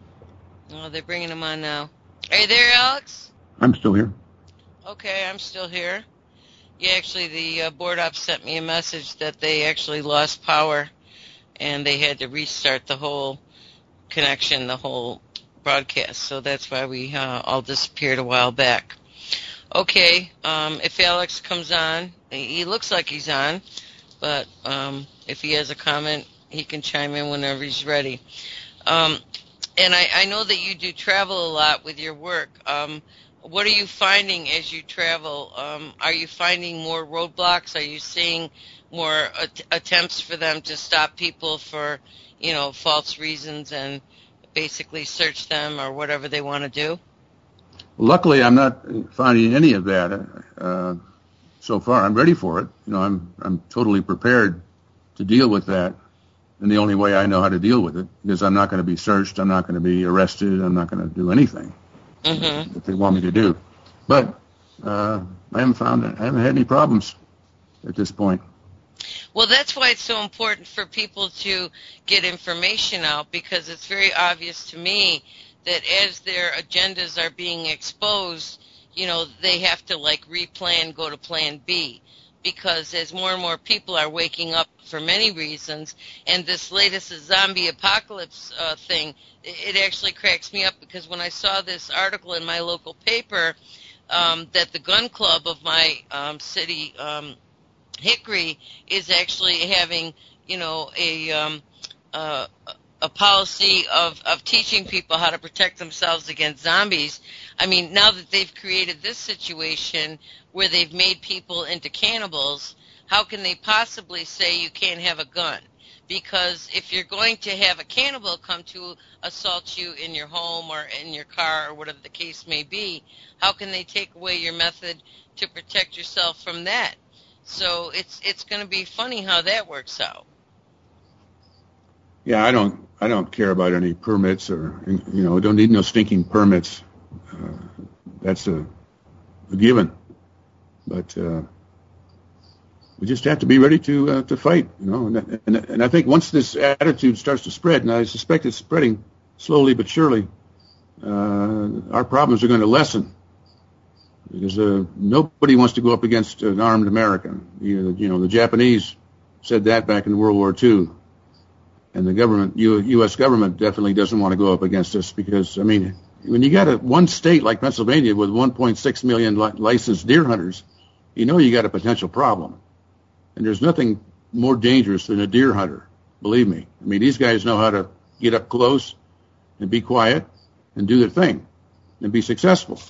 Oh, they're bringing him on now. Are you there, Alex? I'm still here. Okay, I'm still here. Yeah, actually, the uh, board op sent me a message that they actually lost power, and they had to restart the whole connection, the whole broadcast. So that's why we uh, all disappeared a while back. Okay, um, if Alex comes on, he looks like he's on, but um, if he has a comment, he can chime in whenever he's ready. Um, and I, I know that you do travel a lot with your work. Um, what are you finding as you travel? Um, are you finding more roadblocks? Are you seeing more at- attempts for them to stop people for, you know, false reasons and basically search them or whatever they want to do? Luckily, I'm not finding any of that uh, so far. I'm ready for it. You know, I'm I'm totally prepared to deal with that in the only way I know how to deal with it, because I'm not going to be searched. I'm not going to be arrested. I'm not going to do anything mm-hmm. that they want me to do. But uh, I haven't found I haven't had any problems at this point. Well, that's why it's so important for people to get information out, because it's very obvious to me that as their agendas are being exposed, you know, they have to, like, replan, go to plan B, because as more and more people are waking up for many reasons, and this latest zombie apocalypse uh, thing, it actually cracks me up, because when I saw this article in my local paper um, that the gun club of my um, city, um, Hickory, is actually having, you know, a um, uh, a policy of, of teaching people how to protect themselves against zombies. I mean, now that they've created this situation where they've made people into cannibals, how can they possibly say you can't have a gun? Because if you're going to have a cannibal come to assault you in your home or in your car or whatever the case may be, how can they take away your method to protect yourself from that? So it's it's going to be funny how that works out. Yeah, I don't I don't care about any permits, or, you know, I don't need no stinking permits. Uh, that's a, a given. But uh, we just have to be ready to uh, to fight, you know. And, and and I think once this attitude starts to spread, and I suspect it's spreading slowly but surely, uh, our problems are going to lessen. Because uh, nobody wants to go up against an armed American. You, you know, the Japanese said that back in World War Two. And the government, U S government, definitely doesn't want to go up against us, because, I mean, when you got a one state like Pennsylvania with one point six million li- licensed deer hunters, you know you got a potential problem. And there's nothing more dangerous than a deer hunter, believe me. I mean, these guys know how to get up close and be quiet and do their thing and be successful.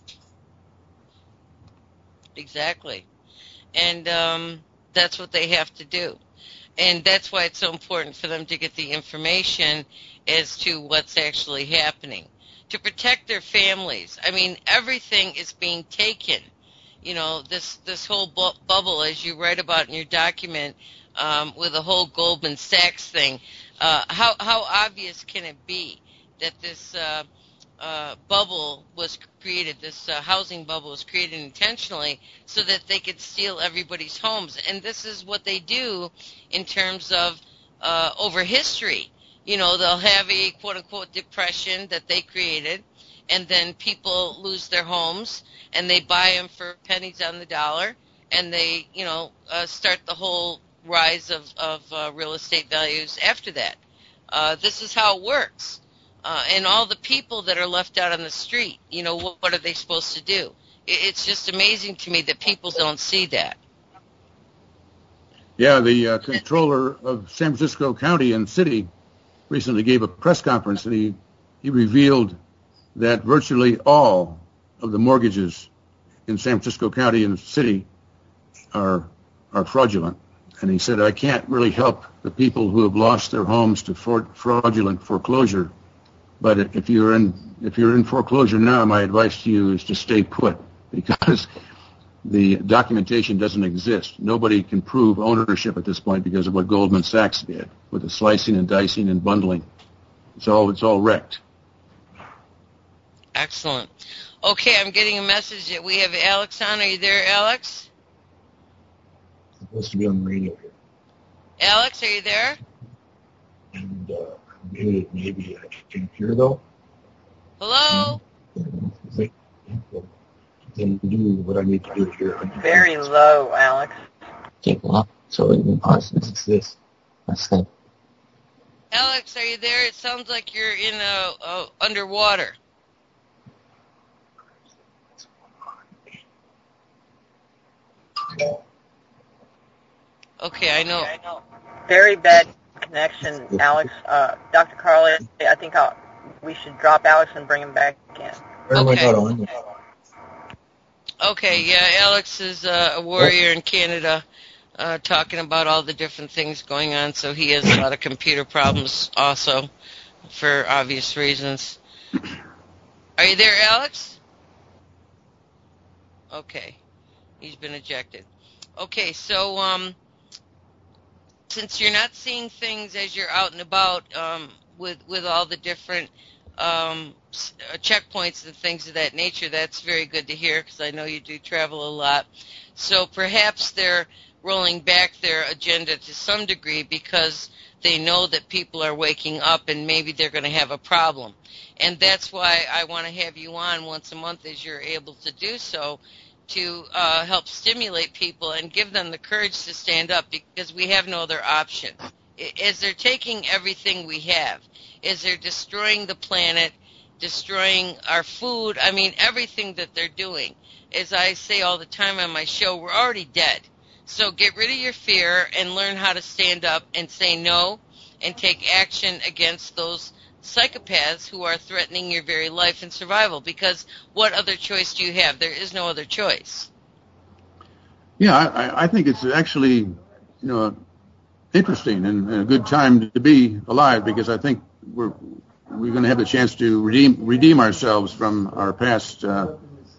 Exactly. And um, that's what they have to do. And that's why it's so important for them to get the information as to what's actually happening, to protect their families. I mean, everything is being taken. You know, this this whole bu- bubble, as you write about in your document, um, with the whole Goldman Sachs thing, uh, how how obvious can it be that this uh, uh, bubble was created, this uh, housing bubble was created intentionally so that they could steal everybody's homes. And this is what they do in terms of uh, over history. You know, they'll have a quote-unquote depression that they created, and then people lose their homes, and they buy them for pennies on the dollar, and they, you know, uh, start the whole rise of, of uh, real estate values after that. Uh, this is how it works. Uh, and all the people that are left out on the street, you know, what, what are they supposed to do? It, it's just amazing to me that people don't see that. Yeah, the uh, controller of San Francisco County and City recently gave a press conference, and he, he revealed that virtually all of the mortgages in San Francisco County and City are are fraudulent. And he said, I can't really help the people who have lost their homes to fraudulent foreclosure. But if you're in if you're in foreclosure now, my advice to you is to stay put, because the documentation doesn't exist. Nobody can prove ownership at this point because of what Goldman Sachs did with the slicing and dicing and bundling. It's all it's all wrecked. Excellent. Okay, I'm getting a message that we have Alex on. Are you there, Alex? I'm supposed to be on the radio here. Alex, are you there? And uh, maybe, maybe I can't hear though. Hello? Then do what I need to do here. Very low, Alex. Take off. So even possible. What's this? That's that. Alex, are you there? It sounds like you're in a, a underwater. Okay, I know. I know. Very bad connection, Alex. Uh, Doctor Carly, I think I'll, we should drop Alex and bring him back in. Where am I not on? Okay, yeah, Alex is uh, a warrior in Canada, uh, talking about all the different things going on, so he has a lot of computer problems also, for obvious reasons. Are you there, Alex? Okay, he's been ejected. Okay, so um, since you're not seeing things as you're out and about um, with with all the different um, checkpoints and things of that nature, that's very good to hear, because I know you do travel a lot. So perhaps they're rolling back their agenda to some degree because they know that people are waking up and maybe they're going to have a problem. And that's why I want to have you on once a month as you're able to do so, to uh, help stimulate people and give them the courage to stand up, because we have no other option. As they're taking everything we have, as they're destroying the planet, destroying our food, I mean, everything that they're doing. As I say all the time on my show, we're already dead. So get rid of your fear and learn how to stand up and say no and take action against those psychopaths who are threatening your very life and survival, because what other choice do you have? There is no other choice. Yeah, I, I think it's actually, you know, interesting and a good time to be alive, because I think we're we're going to have the chance to redeem redeem ourselves from our past uh,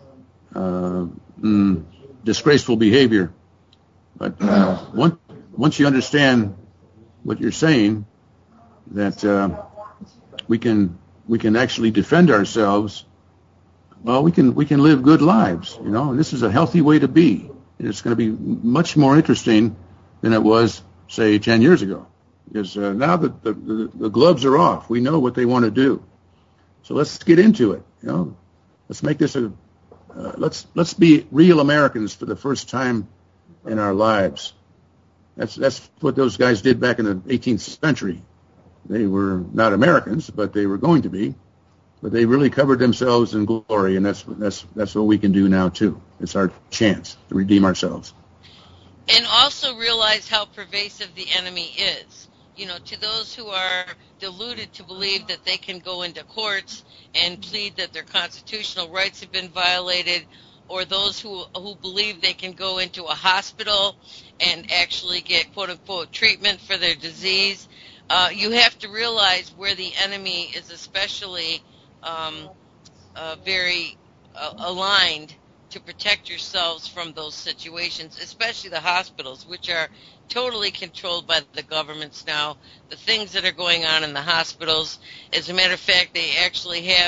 uh, mm, disgraceful behavior. But uh, once once you understand what you're saying, that uh, we can we can actually defend ourselves, well, we can we can live good lives, you know. And this is a healthy way to be. And it's going to be much more interesting than it was, say, ten years ago, because uh, now that the, the the gloves are off, we know what they want to do. So let's get into it. You know, let's make this a uh, let's let's be real Americans for the first time in our lives. That's that's what those guys did back in the eighteenth century. They were not Americans, but they were going to be. But they really covered themselves in glory, and that's that's that's what we can do now too. It's our chance to redeem ourselves. And also realize how pervasive the enemy is. You know, to those who are deluded to believe that they can go into courts and plead that their constitutional rights have been violated, or those who who believe they can go into a hospital and actually get quote-unquote treatment for their disease, uh, you have to realize where the enemy is especially um, uh, very uh, aligned to protect yourselves from those situations, especially the hospitals, which are totally controlled by the governments now. The things that are going on in the hospitals, as a matter of fact, they actually have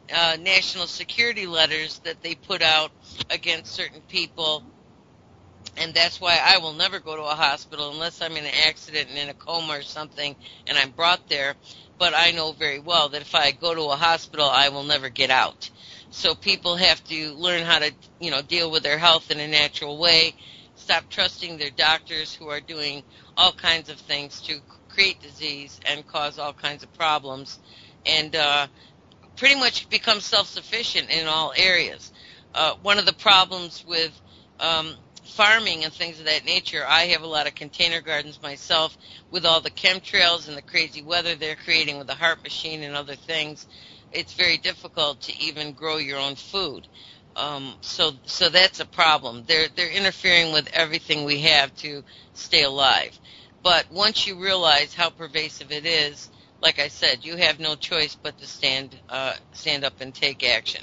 uh, national security letters that they put out against certain people. And that's why I will never go to a hospital unless I'm in an accident and in a coma or something and I'm brought there. But I know very well that if I go to a hospital, I will never get out. So people have to learn how to, you know, deal with their health in a natural way, stop trusting their doctors who are doing all kinds of things to create disease and cause all kinds of problems, and uh, pretty much become self-sufficient in all areas. Uh, one of the problems with um, farming and things of that nature, I have a lot of container gardens myself with all the chemtrails and the crazy weather they're creating with the HAARP machine and other things. It's very difficult to even grow your own food. Um, so so that's a problem. They're, they're interfering with everything we have to stay alive. But once you realize how pervasive it is, like I said, you have no choice but to stand uh, stand up and take action.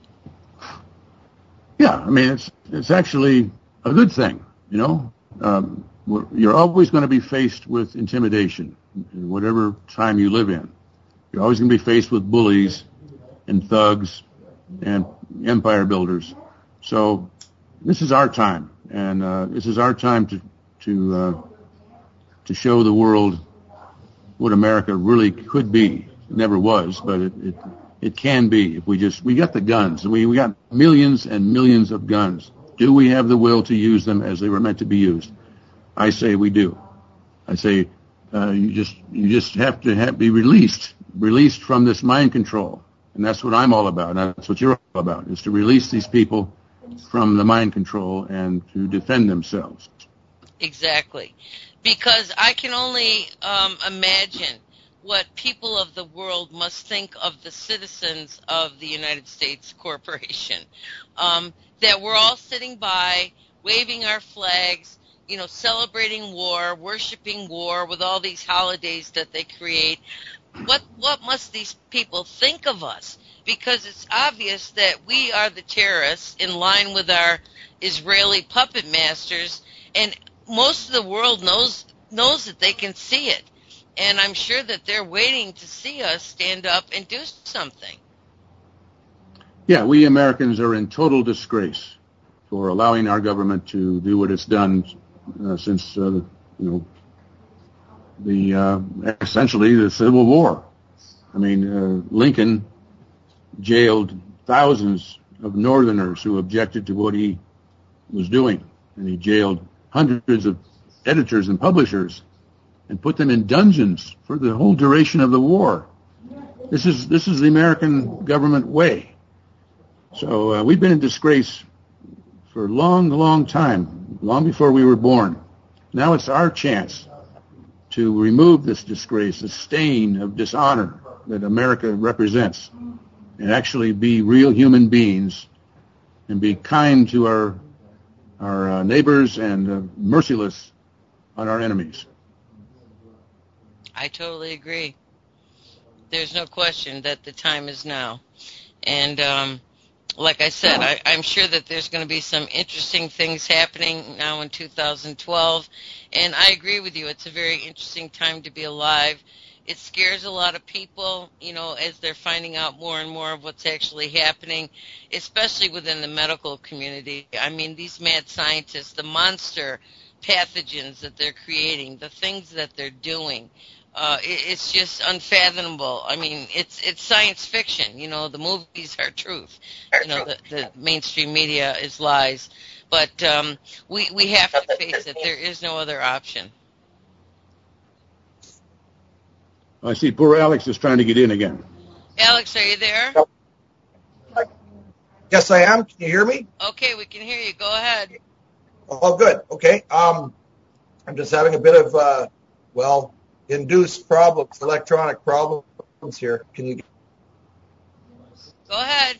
Yeah, I mean, it's it's actually a good thing, you know. Um, you're always going to be faced with intimidation in whatever time you live in. You're always going to be faced with bullies and thugs and empire builders. So this is our time, and uh, this is our time to to uh, to show the world what America really could be. It never was, but it it, it can be if we just we got the guns. We we got millions and millions of guns. Do we have the will to use them as they were meant to be used? I say we do. I say uh, you just you just have to have, be released, released from this mind control, and that's what I'm all about. And that's what you're all about: is to release these people from the mind control and to defend themselves. Exactly, because I can only um, imagine what people of the world must think of the citizens of the United States Corporation. Um, that we're all sitting by, waving our flags, you know, celebrating war, worshiping war with all these holidays that they create. What what must these people think of us? Because it's obvious that we are the terrorists in line with our Israeli puppet masters, and most of the world knows knows that they can see it. And I'm sure that they're waiting to see us stand up and do something. Yeah, we Americans are in total disgrace for allowing our government to do what it's done uh, since, uh, you know, the uh, essentially the Civil War. I mean, uh, Lincoln jailed thousands of Northerners who objected to what he was doing, and he jailed hundreds of editors and publishers and put them in dungeons for the whole duration of the war. This is this is the American government way. So uh, we've been in disgrace for a long, long time, long before we were born. Now it's our chance to remove this disgrace, the stain of dishonor that America represents, and actually be real human beings and be kind to our our uh, neighbors and uh, merciless on our enemies. I totally agree. There's no question that the time is now. And um, like I said, I, I'm sure that there's going to be some interesting things happening now in two thousand twelve. And I agree with you. It's a very interesting time to be alive. It scares a lot of people, you know, as they're finding out more and more of what's actually happening, especially within the medical community. I mean, these mad scientists, the monster pathogens that they're creating, the things that they're doing, uh, it, it's just unfathomable. I mean, it's it's science fiction. You know, the movies are truth. You know, the, the mainstream media is lies. But um, we, we have to face it. There is no other option. I see poor Alex is trying to get in again. Alex, are you there? Yes, I am. Can you hear me? Okay, we can hear you. Go ahead. Oh, good. Okay. Um, I'm just having a bit of, uh, well, induced problems, electronic problems here. Can you? Go ahead.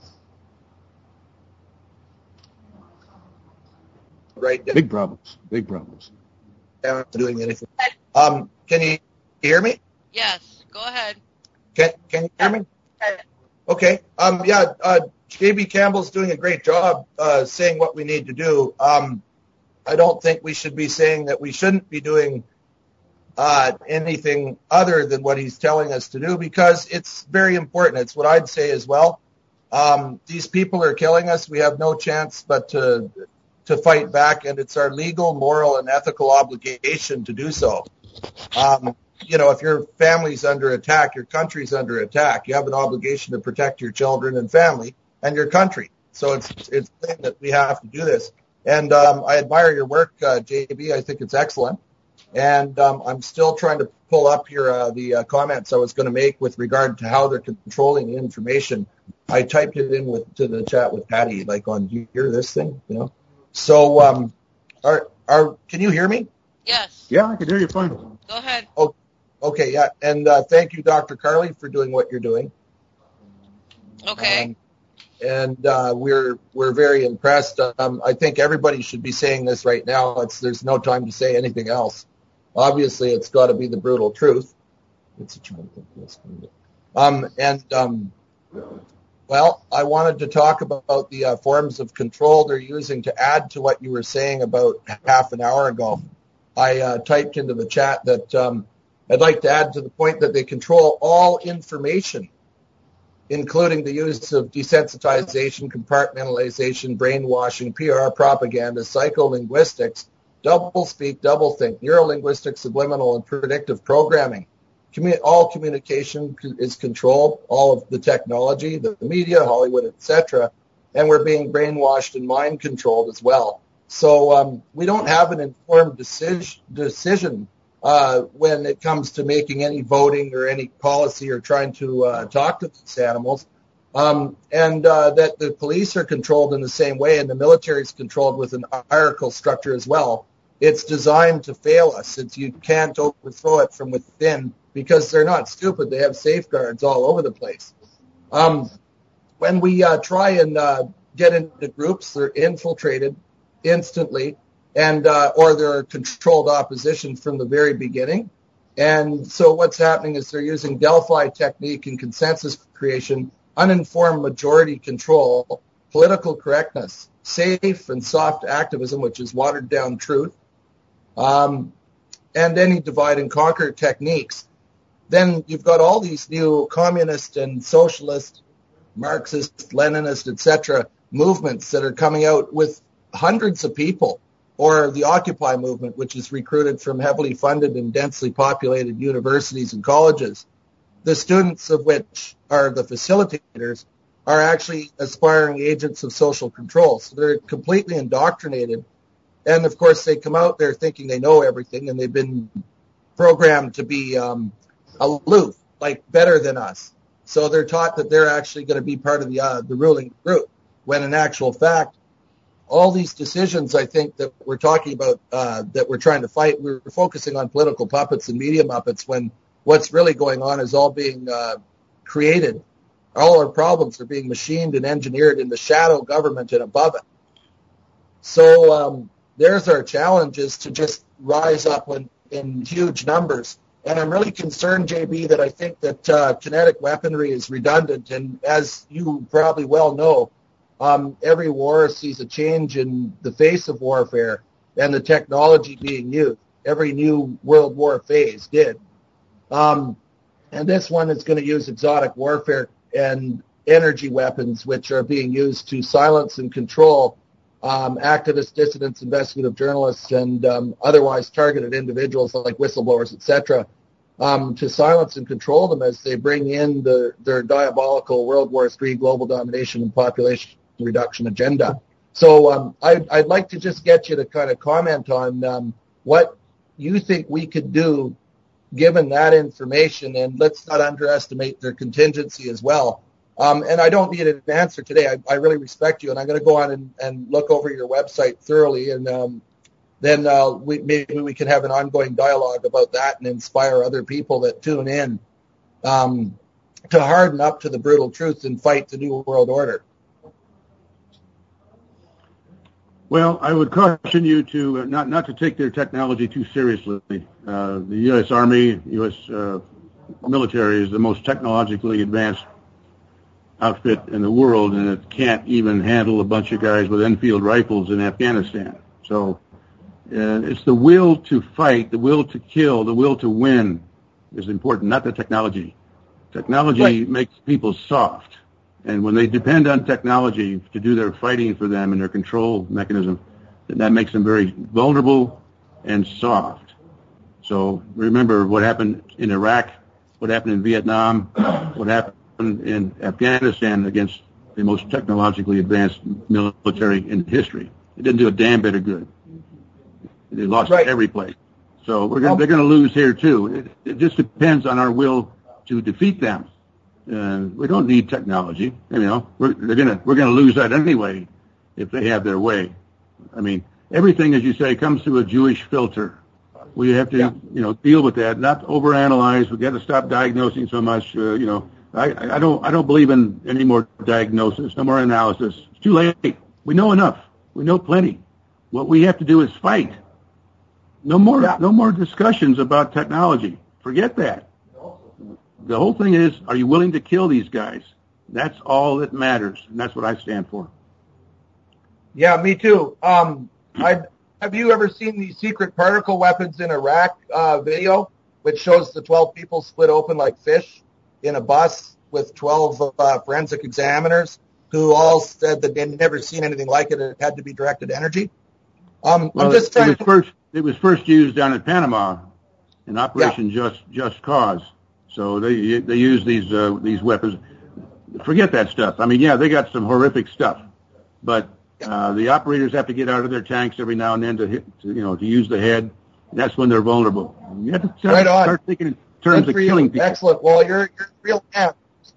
Right. Big problems. Big problems. Down doing anything. Um, can you hear me? Yes. Go ahead. Can Can you hear me? Okay. Um. Yeah. Uh. J B Campbell's doing a great job uh, saying what we need to do. Um, I don't think we should be saying that we shouldn't be doing uh, anything other than what he's telling us to do, because it's very important. It's what I'd say as well. Um, these people are killing us. We have no chance but to to fight back, and it's our legal, moral, and ethical obligation to do so. Um, you know, if your family's under attack, your country's under attack, you have an obligation to protect your children and family and your country. So it's it's a thing that we have to do this. And um, I admire your work, uh, J B. I think it's excellent. And um, I'm still trying to pull up here uh, the uh, comments I was going to make with regard to how they're controlling the information. I typed it in with to the chat with Patty, like on here, this thing, you know. So, um, are are can you hear me? Yes. Yeah, I can hear you fine. Go ahead. Oh, okay, yeah. And uh, thank you, Doctor Carly, for doing what you're doing. Okay. Um, and uh, we're we're very impressed. Um, I think everybody should be saying this right now. It's there's no time to say anything else. Obviously, it's got to be the brutal truth. It's a um, and um, well, I wanted to talk about the uh, forms of control they're using to add to what you were saying about half an hour ago. I uh, typed into the chat that um, I'd like to add to the point that they control all information, including the use of desensitization, compartmentalization, brainwashing, P R propaganda, psycholinguistics, doublespeak, doublethink, neurolinguistics, subliminal, and predictive programming. Commun- all communication is controlled, all of the technology, the media, Hollywood, et cetera, and we're being brainwashed and mind controlled as well. So um, we don't have an informed decision, decision uh, when it comes to making any voting or any policy or trying to uh, talk to these animals. Um, and uh, that the police are controlled in the same way, and the military is controlled with an hierarchical structure as well. It's designed to fail us. It's, you can't overthrow it from within because they're not stupid. They have safeguards all over the place. Um, when we uh, try and uh, get into groups, they're infiltrated instantly, and uh, or they're controlled opposition from the very beginning. And so what's happening is they're using Delphi technique and consensus creation, uninformed majority control, political correctness, safe and soft activism, which is watered down truth, um, and any divide and conquer techniques. Then you've got all these new communist and socialist, Marxist, Leninist, et cetera movements that are coming out with hundreds of people, or the Occupy movement, which is recruited from heavily funded and densely populated universities and colleges, the students of which are the facilitators are actually aspiring agents of social control. So they're completely indoctrinated. And, of course, they come out there thinking they know everything, and they've been programmed to be um, aloof, like better than us. So they're taught that they're actually going to be part of the uh, the ruling group, when in actual fact, all these decisions, I think, that we're talking about, uh, that we're trying to fight, we're focusing on political puppets and media muppets, when what's really going on is all being uh, created. All our problems are being machined and engineered in the shadow government and above it. So um, there's our challenge, is to just rise up in, in huge numbers. And I'm really concerned, J B, that I think that uh, kinetic weaponry is redundant. And as you probably well know, um, every war sees a change in the face of warfare and the technology being used. Every new World War phase did. Um, and this one is going to use exotic warfare and energy weapons, which are being used to silence and control um, activists, dissidents, investigative journalists, and um, otherwise targeted individuals like whistleblowers, et cetera, um, to silence and control them as they bring in the, their diabolical World War Three global domination and population reduction agenda. So um, I, I'd like to just get you to kind of comment on um, what you think we could do given that information, and let's not underestimate their contingency as well. Um, and I don't need an answer today. I, I really respect you, and I'm going to go on and, and look over your website thoroughly, and um, then uh, we, maybe we can have an ongoing dialogue about that and inspire other people that tune in um, to harden up to the brutal truth and fight the New World Order. Well, I would caution you to uh, not not to take their technology too seriously. Uh, the U S Army, U S uh, military is the most technologically advanced outfit in the world, and it can't even handle a bunch of guys with Enfield rifles in Afghanistan. So uh, it's the will to fight, the will to kill, the will to win is important, not the technology. Technology Right. makes people soft. And when they depend on technology to do their fighting for them and their control mechanism, then that makes them very vulnerable and soft. So remember what happened in Iraq, what happened in Vietnam, what happened in Afghanistan against the most technologically advanced military in history. It didn't do a damn bit of good. They lost Right. every place. So we're gonna, Um, they're going to lose here too. It, it just depends on our will to defeat them. Uh, we don't need technology. You know, we're they're gonna we're gonna lose that anyway if they have their way. I mean, everything, as you say, comes through a Jewish filter. We have to, Yeah. you know, deal with that, not overanalyze. We got to stop diagnosing so much. Uh, you know, I I don't I don't believe in any more diagnosis, no more analysis. It's too late. We know enough. We know plenty. What we have to do is fight. No more Yeah. no more discussions about technology. Forget that. The whole thing is, are you willing to kill these guys? That's all that matters, and that's what I stand for. Yeah, me too. Um, I have you ever seen the secret particle weapons in Iraq uh, video, which shows the twelve people split open like fish in a bus with twelve uh, forensic examiners who all said that they'd never seen anything like it. It had to be directed energy. Um, Well, I'm just it trying was to. first it was first used down in Panama in Operation Just Just Cause. So they they use these uh, these weapons. Forget that stuff. I mean, yeah, they got some horrific stuff, but uh, the operators have to get out of their tanks every now and then to hit, to, you know, to use the head. That's when they're vulnerable. You have to start, Right on. start thinking in terms Good of for you. killing people. Excellent. Well, you're you're a real man.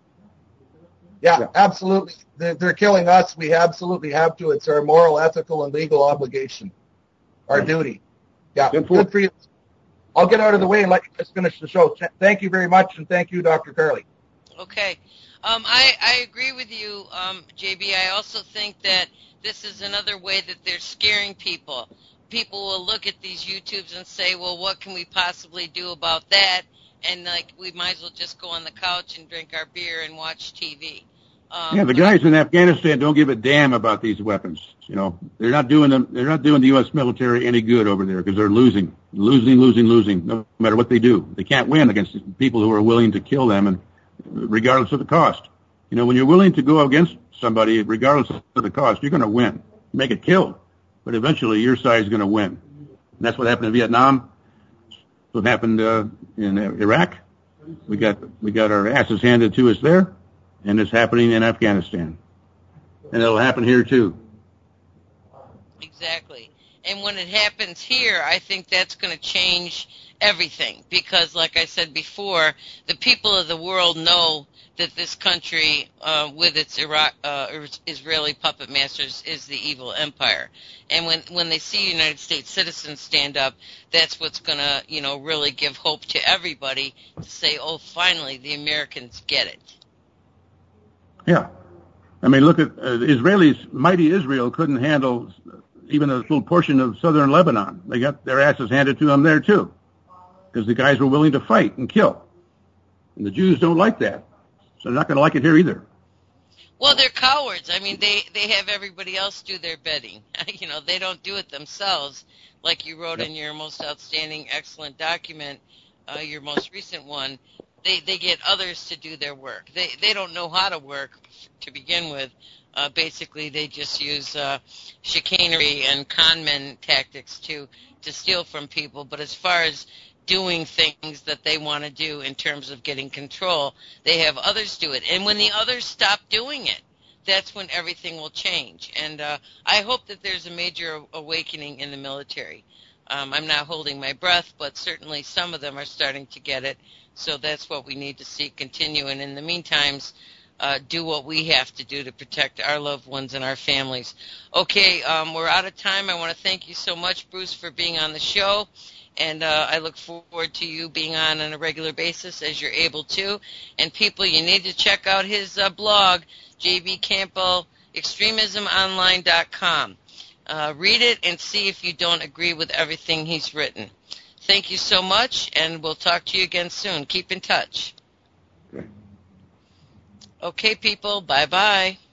Yeah, Yeah. absolutely. They're, they're killing us. We absolutely have to. It's our moral, ethical, and legal obligation, our Right. duty. Yeah, Good good for- for you. I'll get out of the way and let you guys finish the show. Th- Thank you very much, and thank you, Doctor Carly. Okay. Um, I, I agree with you, um, J B. I also think that this is another way that they're scaring people. People will look at these YouTubes and say, well, what can we possibly do about that? And, like, we might as well just go on the couch and drink our beer and watch T V. Um, Yeah, the but- guys in Afghanistan don't give a damn about these weapons. You know, they're not doing them. They're not doing the U S military any good over there because they're losing, losing, losing, losing. No matter what they do, they can't win against people who are willing to kill them, and regardless of the cost. You know, when you're willing to go against somebody, regardless of the cost, you're going to win. You may get killed, but eventually your side is going to win. And that's what happened in Vietnam. That's what happened uh, in Iraq. We got we got our asses handed to us there. And it's happening in Afghanistan. And it'll happen here, too. Exactly. And when it happens here, I think that's going to change everything. Because, like I said before, the people of the world know that this country, uh, with its Iraq, uh, Israeli puppet masters, is the evil empire. And when, when they see United States citizens stand up, that's what's going to, you know, really give hope to everybody to say, oh, finally, the Americans get it. Yeah. I mean, look at uh, the Israelis. Mighty Israel couldn't handle even a little portion of southern Lebanon. They got their asses handed to them there, too, because the guys were willing to fight and kill. And the Jews don't like that. So they're not going to like it here either. Well, they're cowards. I mean, they, they have everybody else do their bidding. You know, they don't do it themselves, like you wrote Yep. in your most outstanding, excellent document, uh, your most recent one. They they get others to do their work. They they don't know how to work to begin with. Uh, basically, they just use uh, chicanery and conmen tactics to to steal from people. But as far as doing things that they want to do in terms of getting control, they have others do it. And when the others stop doing it, that's when everything will change. And uh, I hope that there's a major awakening in the military. Um, I'm not holding my breath, but certainly some of them are starting to get it. So that's what we need to see continue. And in the meantime, uh, do what we have to do to protect our loved ones and our families. Okay, um, we're out of time. I want to thank you so much, Bruce, for being on the show. And uh, I look forward to you being on on a regular basis as you're able to. And people, you need to check out his uh, blog, J B Campbell Extremism Online dot com. Uh, read it and see if you don't agree with everything he's written. Thank you so much, and we'll talk to you again soon. Keep in touch. Okay. Okay, people, bye-bye.